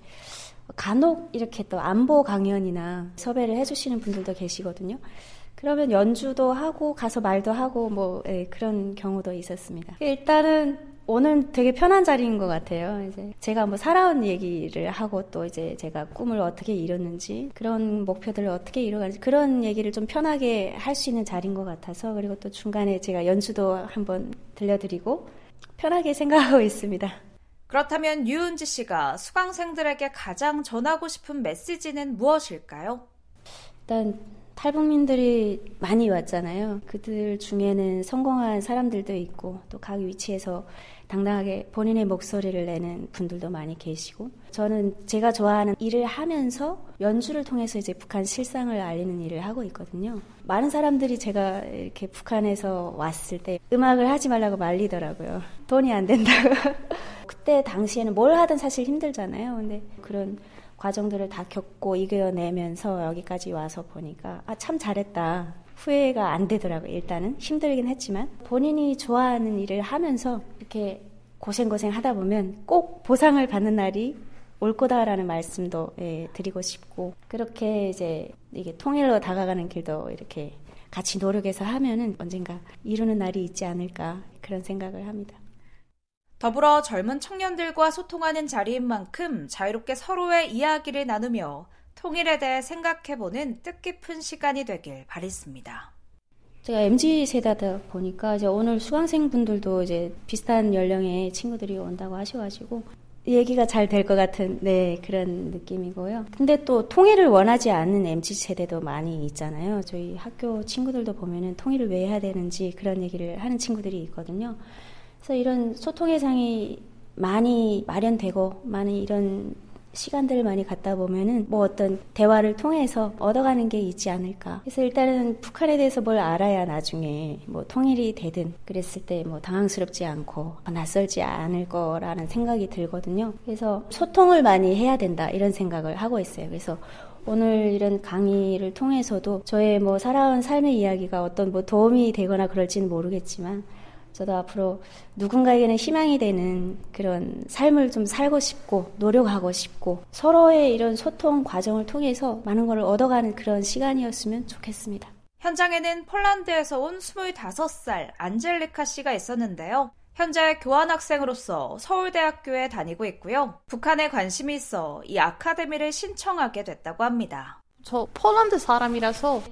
간혹 이렇게 또 안보 강연이나 섭외를 해주시는 분들도 계시거든요. 그러면 연주도 하고 가서 말도 하고 뭐 예, 그런 경우도 있었습니다. 일단은 오늘 되게 편한 자리인 것 같아요. 이제 제가 뭐 살아온 얘기를 하고 또 이제 제가 꿈을 어떻게 이뤘는지 그런 목표들을 어떻게 이뤄가는지 그런 얘기를 좀 편하게 할 수 있는 자리인 것 같아서 그리고 또 중간에 제가 연주도 한번 들려드리고 편하게 생각하고 있습니다. 그렇다면 유은지 씨가 수강생들에게 가장 전하고 싶은 메시지는 무엇일까요? 일단 탈북민들이 많이 왔잖아요. 그들 중에는 성공한 사람들도 있고 또 각 위치에서 당당하게 본인의 목소리를 내는 분들도 많이 계시고 저는 제가 좋아하는 일을 하면서 연주를 통해서 이제 북한 실상을 알리는 일을 하고 있거든요. 많은 사람들이 제가 이렇게 북한에서 왔을 때 음악을 하지 말라고 말리더라고요. 돈이 안 된다고. 그때 당시에는 뭘 하든 사실 힘들잖아요. 근데 그런 과정들을 다 겪고 이겨내면서 여기까지 와서 보니까 아, 참 잘했다. 후회가 안 되더라고요. 일단은 힘들긴 했지만 본인이 좋아하는 일을 하면서 이렇게 고생고생 하다 보면 꼭 보상을 받는 날이 올 거다라는 말씀도 예, 드리고 싶고 그렇게 이제 이게 통일로 다가가는 길도 이렇게 같이 노력해서 하면은 언젠가 이루는 날이 있지 않을까 그런 생각을 합니다. 더불어 젊은 청년들과 소통하는 자리인 만큼 자유롭게 서로의 이야기를 나누며 통일에 대해 생각해보는 뜻깊은 시간이 되길 바랬습니다. 제가 엠지 세대다 보니까 이제 오늘 수강생분들도 이제 비슷한 연령의 친구들이 온다고 하셔가지고 얘기가 잘 될 것 같은 네 그런 느낌이고요. 근데 또 통일을 원하지 않는 엠지 세대도 많이 있잖아요. 저희 학교 친구들도 보면은 통일을 왜 해야 되는지 그런 얘기를 하는 친구들이 있거든요. 그래서 이런 소통의 장이 많이 마련되고 많이 이런 시간들을 많이 갖다 보면은 뭐 어떤 대화를 통해서 얻어가는 게 있지 않을까. 그래서 일단은 북한에 대해서 뭘 알아야 나중에 뭐 통일이 되든 그랬을 때 뭐 당황스럽지 않고 낯설지 않을 거라는 생각이 들거든요. 그래서 소통을 많이 해야 된다 이런 생각을 하고 있어요. 그래서 오늘 이런 강의를 통해서도 저의 뭐 살아온 삶의 이야기가 어떤 뭐 도움이 되거나 그럴지는 모르겠지만 저도 앞으로 누군가에게는 희망이 되는 그런 삶을 좀 살고 싶고 노력하고 싶고 서로의 이런 소통 과정을 통해서 많은 걸 얻어가는 그런 시간이었으면 좋겠습니다. 현장에는 폴란드에서 온 스물다섯 살 안젤리카 씨가 있었는데요. 현재 교환학생으로서 서울대학교에 다니고 있고요. 북한에 관심이 있어 이 아카데미를 신청하게 됐다고 합니다. 저 폴란드 사람이라서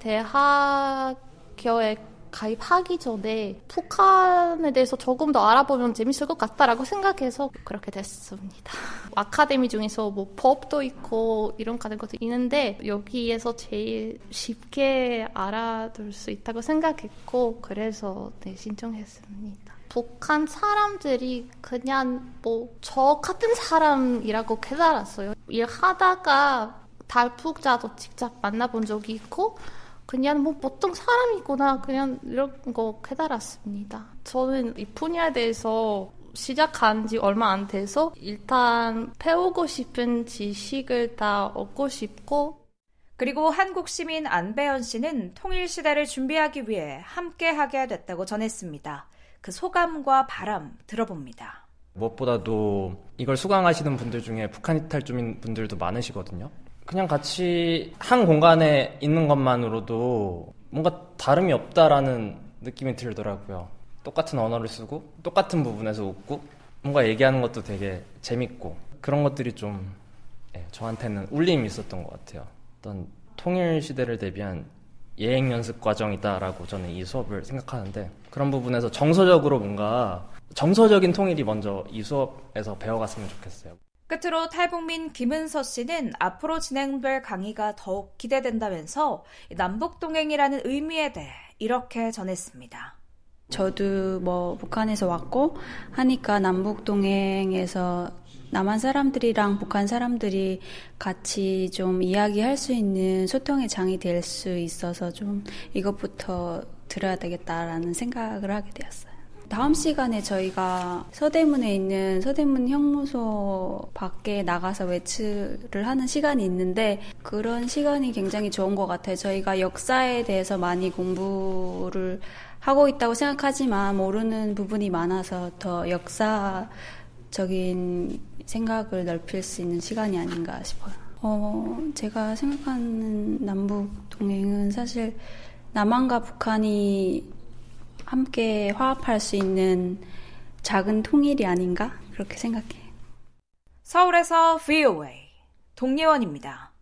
대학교에 가입하기 전에 북한에 대해서 조금 더 알아보면 재밌을 것 같다라고 생각해서 그렇게 됐습니다. 아카데미 중에서 뭐 법도 있고 이런 같은 것도 있는데 여기에서 제일 쉽게 알아둘 수 있다고 생각했고 그래서 네, 신청했습니다. 북한 사람들이 그냥 뭐 저 같은 사람이라고 깨달았어요. 일하다가 탈북자도 직접 만나본 적이 있고 그냥 뭐 보통 사람이구나 그냥 이런 거 깨달았습니다. 저는 이 분야에 대해서 시작한 지 얼마 안 돼서 일단 배우고 싶은 지식을 다 얻고 싶고 그리고 한국 시민 안배연 씨는 통일시대를 준비하기 위해 함께하게 됐다고 전했습니다. 그 소감과 바람 들어봅니다. 무엇보다도 이걸 수강하시는 분들 중에 북한 이탈 주민 분들도 많으시거든요. 그냥 같이 한 공간에 있는 것만으로도 뭔가 다름이 없다라는 느낌이 들더라고요. 똑같은 언어를 쓰고 똑같은 부분에서 웃고 뭔가 얘기하는 것도 되게 재밌고 그런 것들이 좀 네, 저한테는 울림이 있었던 것 같아요. 어떤 통일 시대를 대비한 예행 연습 과정이다라고 저는 이 수업을 생각하는데 그런 부분에서 정서적으로 뭔가 정서적인 통일이 먼저 이 수업에서 배워갔으면 좋겠어요. 끝으로 탈북민 김은서 씨는 앞으로 진행될 강의가 더욱 기대된다면서 남북동행이라는 의미에 대해 이렇게 전했습니다. 저도 뭐 북한에서 왔고 하니까 남북동행에서 남한 사람들이랑 북한 사람들이 같이 좀 이야기할 수 있는 소통의 장이 될 수 있어서 좀 이것부터 들어야 되겠다라는 생각을 하게 되었어요. 다음 시간에 저희가 서대문에 있는 서대문 형무소 밖에 나가서 외출을 하는 시간이 있는데 그런 시간이 굉장히 좋은 것 같아요. 저희가 역사에 대해서 많이 공부를 하고 있다고 생각하지만 모르는 부분이 많아서 더 역사적인 생각을 넓힐 수 있는 시간이 아닌가 싶어요. 어, 제가 생각하는 남북동행은 사실 남한과 북한이 함께 화합할 수 있는 작은 통일이 아닌가? 그렇게 생각해요. 서울에서 브이오에이 동예원입니다.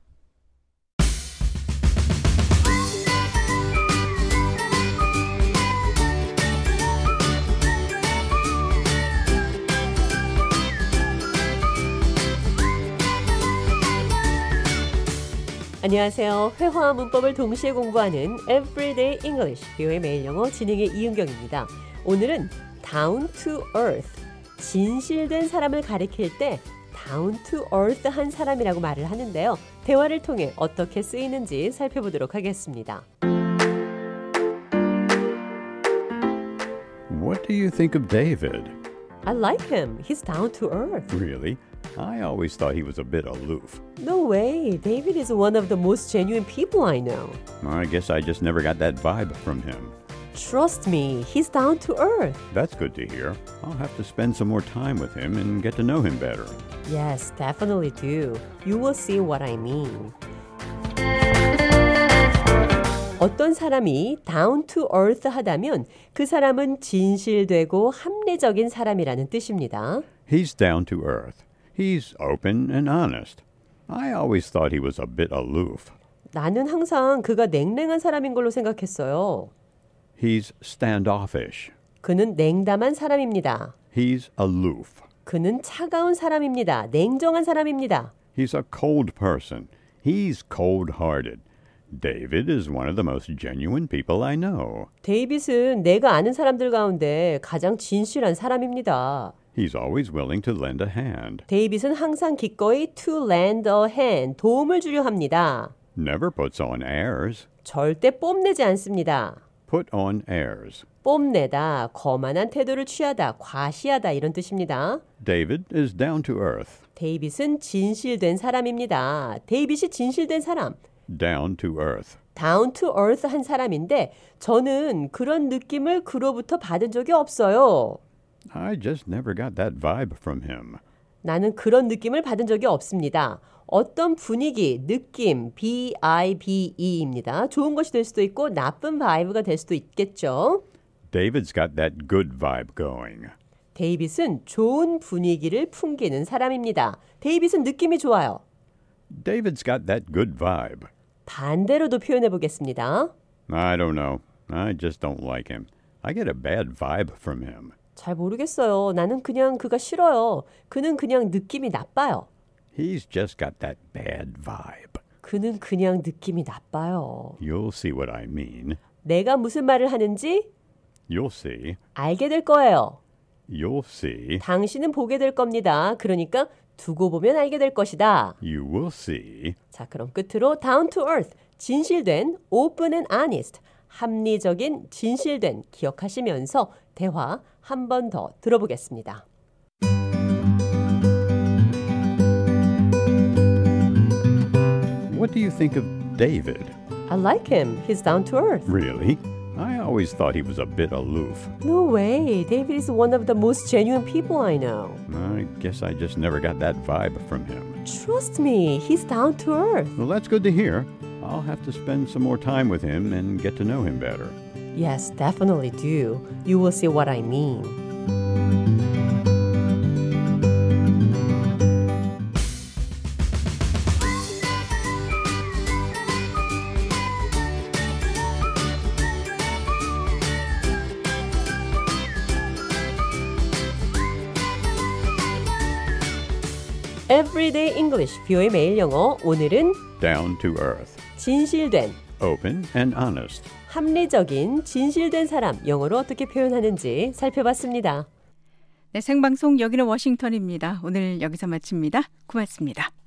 안녕하세요. 회화와 문법을 동시에 공부하는 Everyday English, 비오의 매일 영어 진행의 이은경입니다. 오늘은 down to earth, 진실된 사람을 가리킬 때 down to earth 한 사람이라고 말을 하는데요. 대화를 통해 어떻게 쓰이는지 살펴보도록 하겠습니다. What do you think of David? I like him. He's down to earth. Really? I always thought he was a bit aloof. No way. David is one of the most genuine people I know. I guess I just never got that vibe from him. Trust me, he's down to earth. That's good to hear. I'll have to spend some more time with him and get to know him better. Yes, definitely do. You will see what I mean. 어떤 사람이 down to earth 하다면 그 사람은 진실되고 합리적인 사람이라는 뜻입니다. He's down to earth. He's open and honest. I always thought he was a bit aloof. 나는 항상 그가 냉랭한 사람인 걸로 생각했어요. He's standoffish. 그는 냉담한 사람입니다. He's aloof. 그는 차가운 사람입니다. 냉정한 사람입니다. He's a cold person. He's cold-hearted. David is one of the most genuine people I know. 데이빗은 내가 아는 사람들 가운데 가장 진실한 사람입니다. He's always willing to lend a hand. 데이빗은 항상 기꺼이 to lend a hand, 도움을 주려 합니다. Never puts on airs. 절대 뽐내지 않습니다. Put on airs. 뽐내다, 거만한 태도를 취하다, 과시하다 이런 뜻입니다. David is down to earth. 데이빗은 진실된 사람입니다. 데이빗이 진실된 사람. Down to earth. down to earth 한 사람인데 저는 그런 느낌을 그로부터 받은 적이 없어요. I just never got that vibe from him. 나는 그런 느낌을 받은 적이 없습니다. 어떤 분위기, 느낌, B I B E입니다. 좋은 것이 될 수도 있고 나쁜 바이브가 될 수도 있겠죠. David's got that good vibe going. 데이빗은 좋은 분위기를 풍기는 사람입니다. 데이빗은 느낌이 좋아요. David's got that good vibe. 반대로도 표현해 보겠습니다. I don't know. I just don't like him. I get a bad vibe from him. 잘 모르겠어요. 나는 그냥 그가 싫어요. 그는 그냥 느낌이 나빠요. He's just got that bad vibe. 그는 그냥 느낌이 나빠요. You'll see what I mean. 내가 무슨 말을 하는지 You'll see. 알게 될 거예요. You'll see. 당신은 보게 될 겁니다. 그러니까 두고 보면 알게 될 것이다. You will see. 자, 그럼 끝으로 down to earth, 진실된, open and honest, 합리적인, 진실된 기억하시면서 대화 한 번 더 들어보겠습니다. What do you think of David? I like him. He's down to earth. Really? I always thought he was a bit aloof. No way. David is one of the most genuine people I know. I guess I just never got that vibe from him. Trust me, he's down to earth. Well, that's good to hear. I'll have to spend some more time with him and get to know him better. Yes, definitely do. You will see what I mean. Everyday English, 뷰의 매일 영어. 오늘은 Down to earth. 진실된, Open and honest. 합리적인, 진실된 사람, 영어로 어떻게 표현하는지 살펴봤습니다. 네, 생방송 여기는 워싱턴입니다. 오늘 여기서 마칩니다. 고맙습니다.